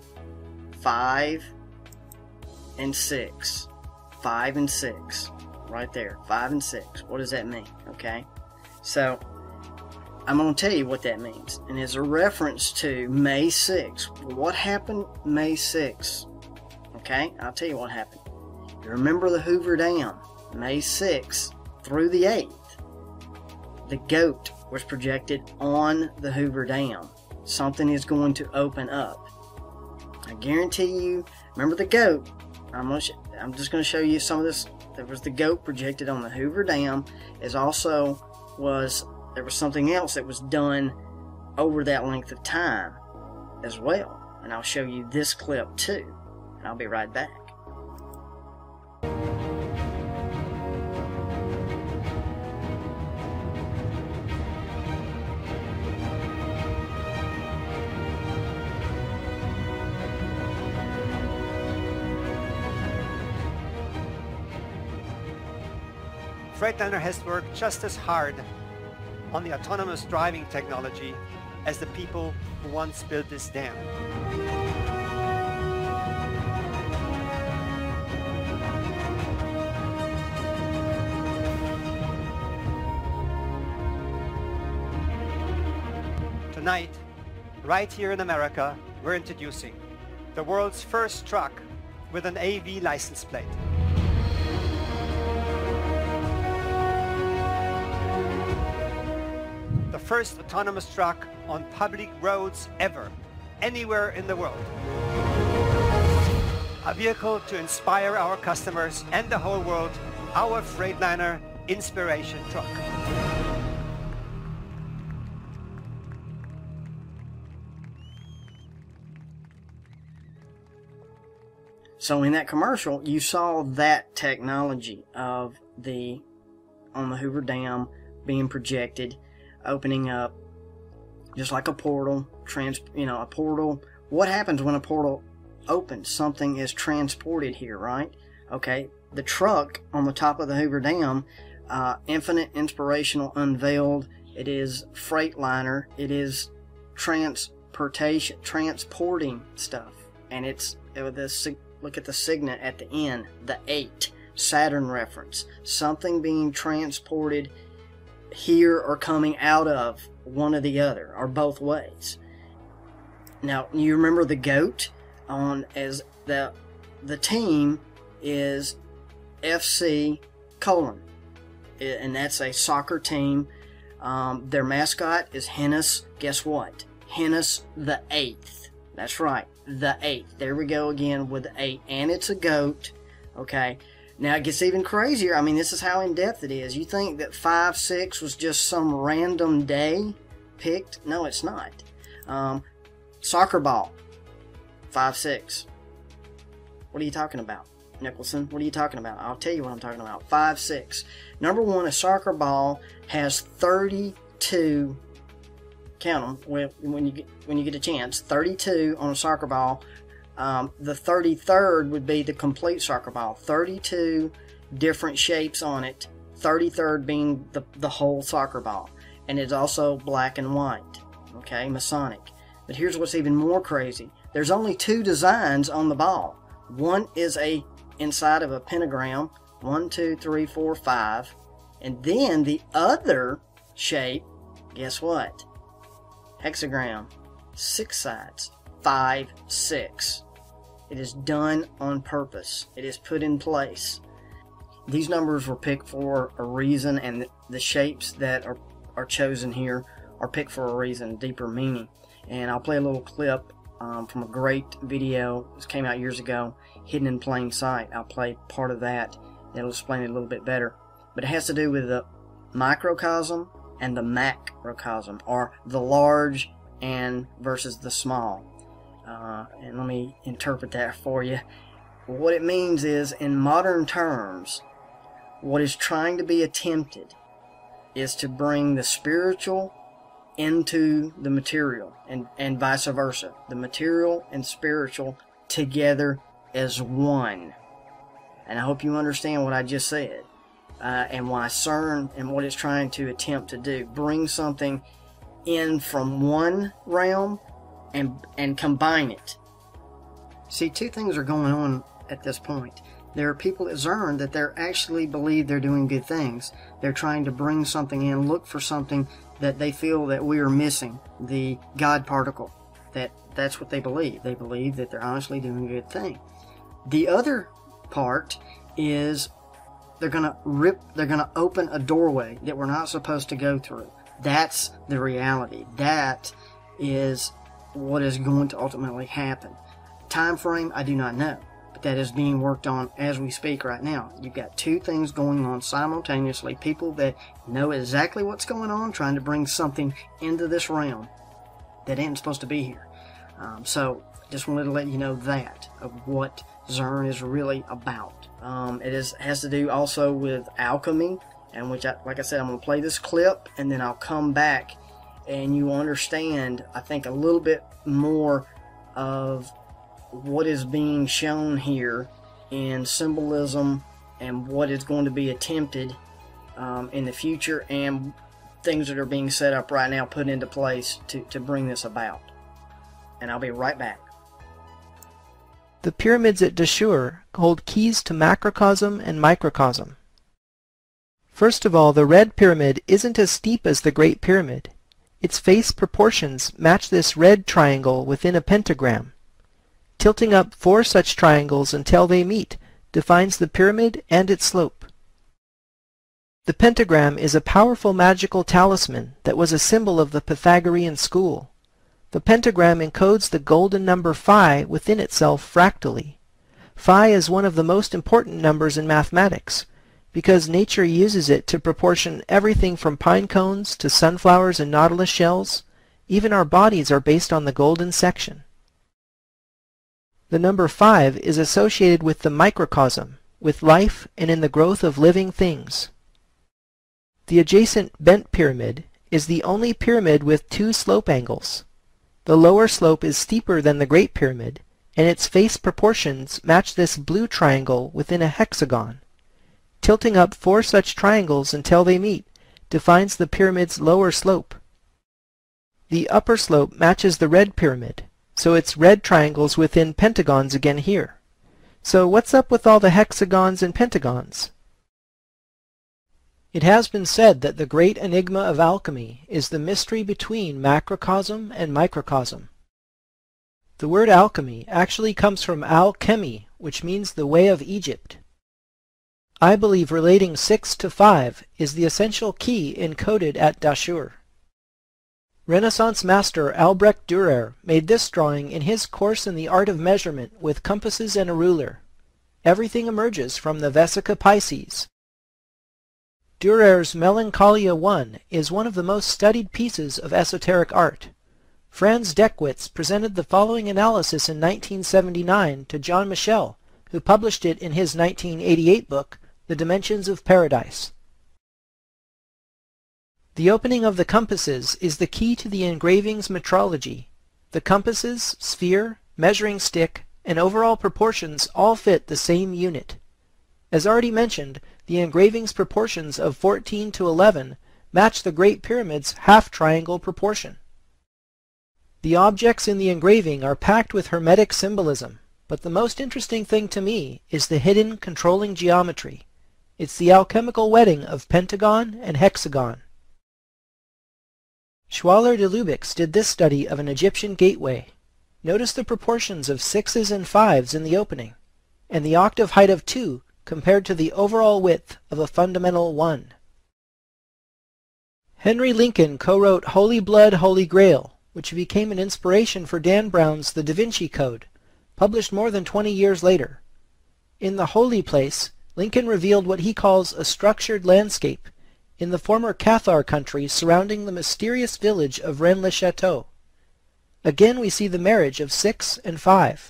5 and 6. 5 and 6. Right there. 5 and 6. What does that mean? Okay. So, I'm going to tell you what that means. And it's a reference to May 6. What happened May 6? Okay. I'll tell you what happened. You remember the Hoover Dam. May 6th through the 8th, the GOAT was projected on the Hoover Dam. Something is going to open up. I guarantee you, remember the GOAT? I'm just going to show you some of this. There was the GOAT projected on the Hoover Dam. It also was there was something else that was done over that length of time as well. And I'll show you this clip too. And I'll be right back. Freightliner has worked just as hard on the autonomous driving technology as the people who once built this dam. Tonight, right here in America, we're introducing the world's first truck with an AV license plate. The first autonomous truck on public roads ever, anywhere in the world. A vehicle to inspire our customers and the whole world, our Freightliner Inspiration Truck. So in that commercial, you saw that technology of on the Hoover Dam being projected, opening up just like a portal, a portal. What happens when a portal opens? Something is transported here, right? Okay, the truck on the top of the Hoover Dam, Infinite Inspirational unveiled. It is Freightliner. It is transporting stuff, and it's this. Look at the signet at the end, the 8, Saturn reference. Something being transported here or coming out of one or the other, or both ways. Now, you remember the GOAT as the team is FC Colon, and that's a soccer team. Their mascot is Hennis. Guess what? Hennis the 8th. That's right, the 8th. There we go again with the 8, and it's a GOAT. Okay. Now it gets even crazier. I mean, this is how in-depth it is. You think that 5/6 was just some random day picked? No, it's not. Soccer ball, 5/6. What are you talking about, Nicholson? What are you talking about? I'll tell you what I'm talking about. 5/6. Number one, a soccer ball has 32. Count them when you get a chance. 32 on a soccer ball. The 33rd would be the complete soccer ball. 32 different shapes on it. 33rd being the whole soccer ball, and it's also black and white. Okay, Masonic. But here's what's even more crazy. There's only 2 designs on the ball. One is inside of a pentagram. 1, 2, 3, 4, 5, and then the other shape. Guess what? Hexagram, 6 sides, 5/6. It is done on purpose. It is put in place. These numbers were picked for a reason, and the shapes that are chosen here are picked for a reason, deeper meaning. And I'll play a little clip from a great video. This came out years ago, Hidden in Plain Sight. I'll play part of that. It'll explain it a little bit better. But it has to do with the microcosm and the macrocosm, or the large and versus the small. And let me interpret that for you. What it means is, in modern terms, what is trying to be attempted is to bring the spiritual into the material, and vice versa. The material and spiritual together as one. And I hope you understand what I just said. And why CERN and what it's trying to attempt to do. Bring something in from one realm and combine it. See, 2 things are going on at this point. There are people at CERN that they actually believe they're doing good things. They're trying to bring something in, look for something that they feel that we are missing, the God particle. That's what they believe. They believe that they're honestly doing a good thing. The other part is they're gonna open a doorway that we're not supposed to go through. That's the reality. That is what is going to ultimately happen. Time frame, I do not know, that is being worked on as we speak right now. You've got two things going on simultaneously. People that know exactly what's going on, trying to bring something into this realm that ain't supposed to be here. So just wanted to let you know that, of what Xurn is really about. It has to do also with alchemy, and which, like I said, I'm going to play this clip, and then I'll come back, and you understand, I think, a little bit more of what is being shown here in symbolism and what is going to be attempted in the future, and things that are being set up right now, put into place to bring this about. And I'll be right back. The pyramids at Dashur hold keys to macrocosm and microcosm. First of all, the red pyramid isn't as steep as the Great Pyramid. Its face proportions match this red triangle within a pentagram. Tilting up 4 such triangles until they meet defines the pyramid and its slope. The pentagram is a powerful magical talisman that was a symbol of the Pythagorean school. The pentagram encodes the golden number phi within itself fractally. Phi is one of the most important numbers in mathematics, because nature uses it to proportion everything from pine cones to sunflowers and nautilus shells. Even our bodies are based on the golden section. The number 5 is associated with the microcosm, with life and in the growth of living things. The adjacent bent pyramid is the only pyramid with 2 slope angles. The lower slope is steeper than the Great Pyramid, and its face proportions match this blue triangle within a hexagon. Tilting up 4 such triangles until they meet defines the pyramid's lower slope. The upper slope matches the red pyramid, so it's red triangles within pentagons again here. So what's up with all the hexagons and pentagons? It has been said that the great enigma of alchemy is the mystery between macrocosm and microcosm. The word alchemy actually comes from al-chemi, which means the way of Egypt. I believe relating 6 to 5 is the essential key encoded at Dashur. Renaissance master Albrecht Dürer made this drawing in his course in the art of measurement with compasses and a ruler. Everything emerges from the Vesica Pisces. Dürer's Melancholia I is one of the most studied pieces of esoteric art. Franz Deckwitz presented the following analysis in 1979 to John Michel, who published it in his 1988 book, The Dimensions of Paradise. The opening of the compasses is the key to the engraving's metrology. The compasses, sphere, measuring stick, and overall proportions all fit the same unit. As already mentioned, the engraving's proportions of 14 to 11 match the Great Pyramid's half-triangle proportion. The objects in the engraving are packed with hermetic symbolism, but the most interesting thing to me is the hidden controlling geometry. It's the alchemical wedding of pentagon and hexagon. Schwaller de Lubix did this study of an Egyptian gateway. Notice the proportions of 6s and 5s in the opening, and the octave height of 2 compared to the overall width of a fundamental 1. Henry Lincoln co-wrote Holy Blood, Holy Grail, which became an inspiration for Dan Brown's The Da Vinci Code, published more than 20 years later. In The Holy Place, Lincoln revealed what he calls a structured landscape in the former Cathar country surrounding the mysterious village of Rennes-le-Château. Again we see the marriage of 6 and 5.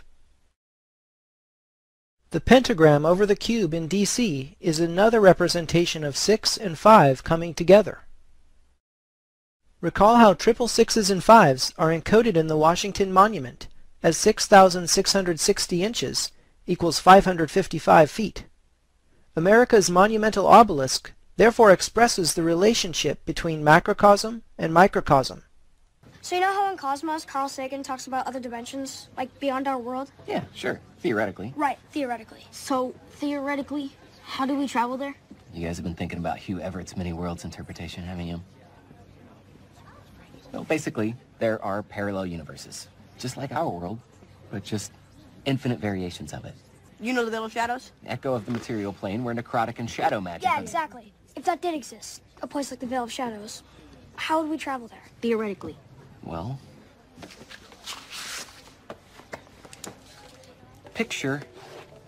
The pentagram over the cube in DC is another representation of 6 and 5 coming together. Recall how triple 6s and 5s are encoded in the Washington Monument as 6,660 inches equals 555 feet. America's monumental obelisk therefore expresses the relationship between macrocosm and microcosm. So you know how in Cosmos, Carl Sagan talks about other dimensions, like beyond our world? Yeah, sure. Theoretically. Right, theoretically. So, theoretically, how do we travel there? You guys have been thinking about Hugh Everett's many worlds interpretation, haven't you? Well, basically, there are parallel universes, just like our world, but just infinite variations of it. You know the Veil of Shadows? Echo of the material plane where necrotic and shadow magic... Yeah, exactly. If that did exist, a place like the Veil of Shadows, how would we travel there, theoretically? Well, picture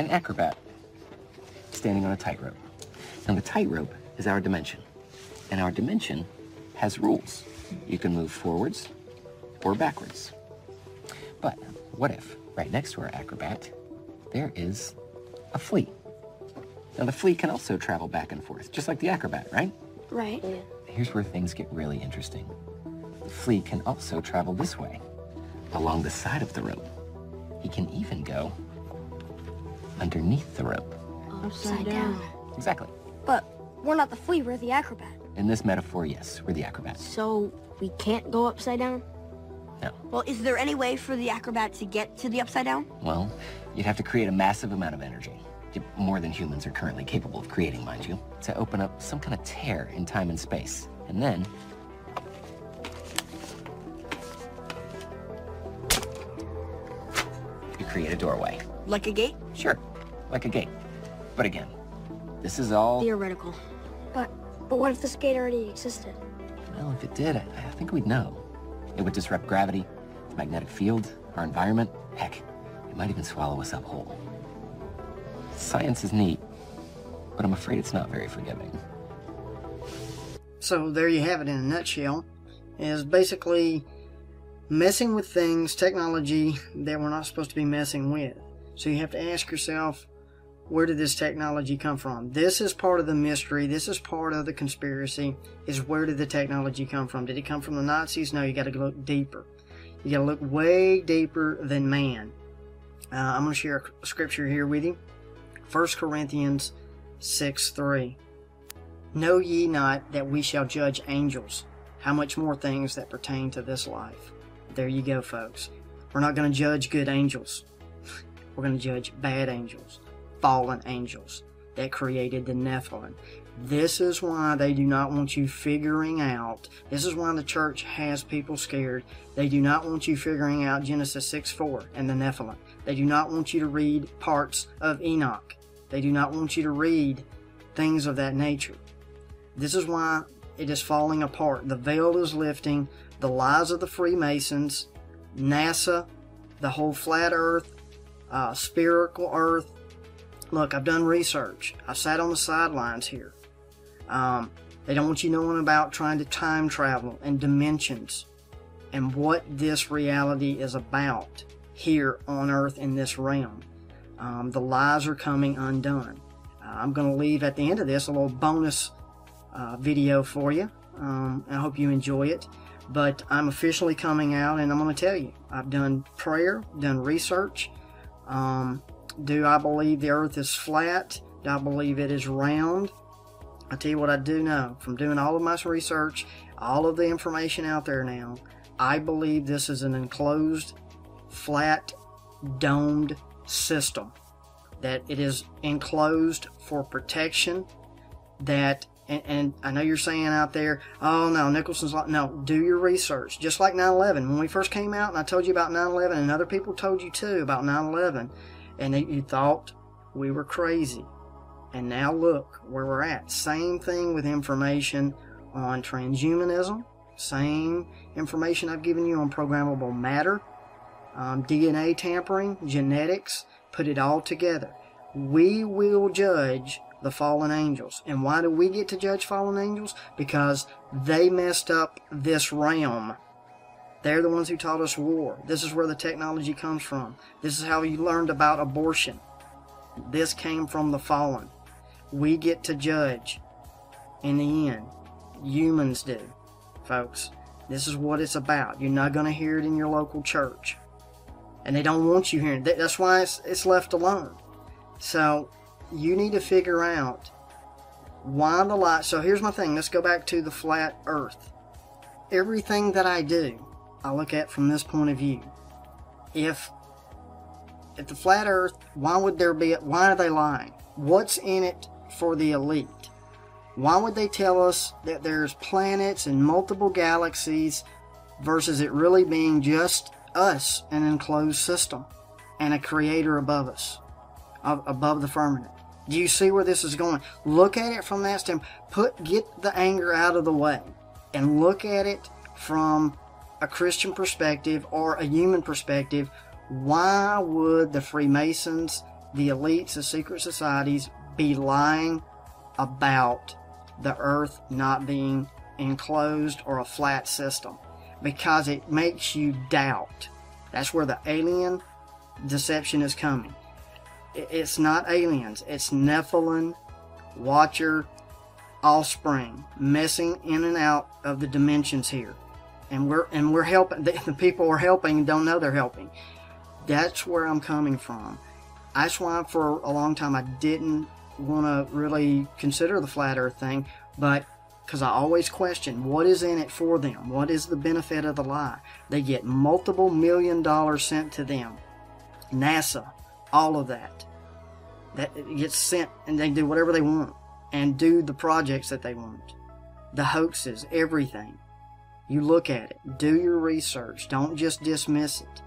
an acrobat standing on a tightrope. Now, the tightrope is our dimension, and our dimension has rules. You can move forwards or backwards. But what if, right next to our acrobat, there is a flea? Now, the flea can also travel back and forth, just like the acrobat, right? Right. Yeah. Here's where things get really interesting. The flea can also travel this way, along the side of the rope. He can even go underneath the rope. Upside down. Exactly. But we're not the flea, we're the acrobat. In this metaphor, yes, we're the acrobat. So we can't go upside down? No. Well, is there any way for the acrobat to get to the upside down? Well, you'd have to create a massive amount of energy. More than humans are currently capable of creating, mind you, to open up some kind of tear in time and space. And then you create a doorway. Like a gate? Sure, like a gate. But again, this is all theoretical. But what if this gate already existed? Well, if it did, I think we'd know. It would disrupt gravity, the magnetic field, our environment. Heck, it might even swallow us up whole. Science is neat, but I'm afraid it's not very forgiving. So there you have it in a nutshell. Is basically messing with things, technology that we're not supposed to be messing with. So you have to ask yourself, where did this technology come from? This is part of the mystery. This is part of the conspiracy, is where did the technology come from? Did it come from the Nazis? No, you got to look deeper. You got to look way deeper than man. I'm going to share a scripture here with you. 1 Corinthians 6:3. Know ye not that we shall judge angels? How much more things that pertain to this life? There you go, folks. We're not going to judge good angels. We're going to judge bad angels, fallen angels that created the Nephilim. This is why they do not want you figuring out. This is why the church has people scared. They do not want you figuring out Genesis 6:4 and the Nephilim. They do not want you to read parts of Enoch. They do not want you to read things of that nature. This is why it is falling apart. The veil is lifting. The lies of the Freemasons, NASA, the whole flat earth, spherical earth. Look, I've done research. I sat on the sidelines here. They don't want you knowing about trying to time travel and dimensions and what this reality is about here on earth in this realm. The lies are coming undone. I'm going to leave at the end of this a little bonus video for you. I hope you enjoy it. But I'm officially coming out and I'm going to tell you, I've done prayer, done research. Do I believe the earth is flat? Do I believe it is round? I'll tell you what I do know from doing all of my research, all of the information out there now. I believe this is an enclosed, flat, domed system. That it is enclosed for protection. That, and I know you're saying out there, oh no, Nicholson's like, no, do your research. Just like 9/11. When we first came out and I told you about 9/11 and other people told you too about 9/11. And you thought we were crazy. And now look where we're at. Same thing with information on transhumanism. Same information I've given you on programmable matter. DNA tampering, genetics. Put it all together. We will judge the fallen angels. And why do we get to judge fallen angels? Because they messed up this realm. They're the ones who taught us war. This is where the technology comes from. This is how you learned about abortion. This came from the fallen. We get to judge in the end. Humans do, folks. This is what it's about. You're not going to hear it in your local church. And they don't want you hearing it. That's why it's left alone. So you need to figure out why the light. So here's my thing. Let's go back to the flat earth. Everything that I do, I look at from this point of view. If the flat earth, why are they lying? What's in it for the elite? Why would they tell us that there's planets and multiple galaxies versus it really being just us, an enclosed system, and a creator above us, above the firmament? Do you see where this is going? Look at it from that standpoint. Get the anger out of the way and look at it from a Christian perspective or a human perspective. Why would the Freemasons the elites, the secret societies be lying about the Earth not being enclosed or a flat system, because it makes you doubt. That's where the alien deception is coming. It's not aliens, it's Nephilim, Watcher, offspring, messing in and out of the dimensions here. And we're helping. The people we're helping don't know they're helping. That's where I'm coming from. That's why for a long time I didn't want to really consider the flat earth thing, but because I always question what is in it for them. What is the benefit of the lie? They get multiple $1 million sent to them. NASA, all of that. That gets sent, and they do whatever they want and do the projects that they want. The hoaxes, everything. You look at it. Do your research. Don't just dismiss it.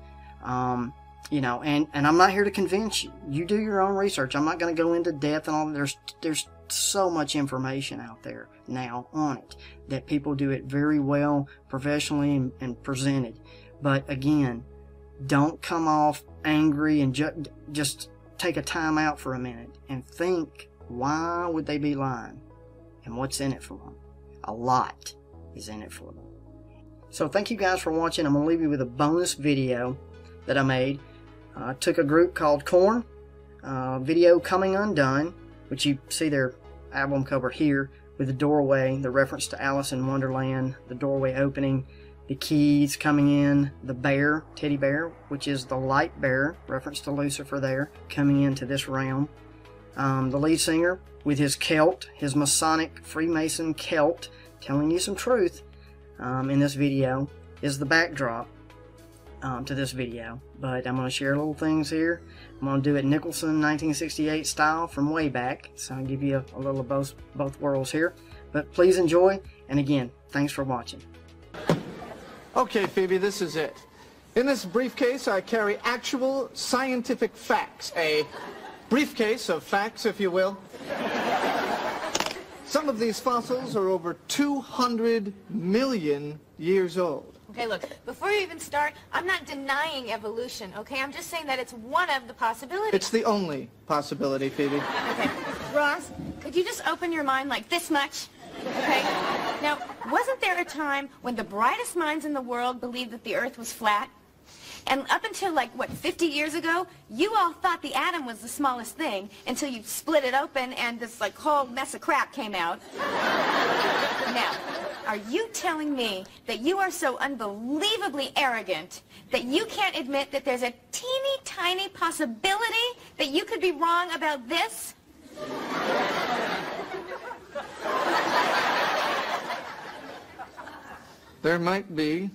You know, and I'm not here to convince you. You do your own research. I'm not going to go into depth and all. There's so much information out there now on it that people do it very well, professionally, and presented. But again, don't come off angry and just take a time out for a minute and think, why would they be lying? And what's in it for them? A lot is in it for them. So thank you guys for watching. I'm going to leave you with a bonus video that I made. I took a group called Korn, video Coming Undone, which you see their album cover here with the doorway, the reference to Alice in Wonderland, the doorway opening, the keys coming in, the bear, teddy bear, which is the light bearer, reference to Lucifer there, coming into this realm. The lead singer with his kilt, his Masonic Freemason kilt, telling you some truth in this video, is the backdrop to this video. But I'm going to share little things here. I'm going to do it Nicholson 1968 style from way back, so I'll give you a little of both worlds here. But please enjoy, and again, thanks for watching. Okay, Phoebe, this is it. In this briefcase, I carry actual scientific facts. A briefcase of facts, if you will. Some of these fossils are over 200 million years old. Okay, look, before you even start, I'm not denying evolution, okay? I'm just saying that it's one of the possibilities. It's the only possibility, Phoebe. Okay, Ross, could you just open your mind like this much? Okay? Now, wasn't there a time when the brightest minds in the world believed that the Earth was flat? And up until, like, what, 50 years ago, you all thought the atom was the smallest thing until you split it open and this, like, whole mess of crap came out. Now, are you telling me that you are so unbelievably arrogant that you can't admit that there's a teeny tiny possibility that you could be wrong about this? There might be.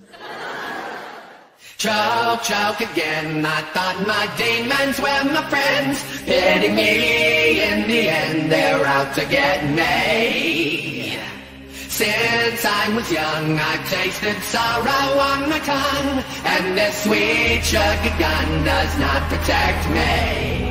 Choke again. I thought my demons were my friends, hitting me in the end. They're out to get me. Since I was young, I've tasted sorrow on my tongue, and this sweet sugar gun does not protect me.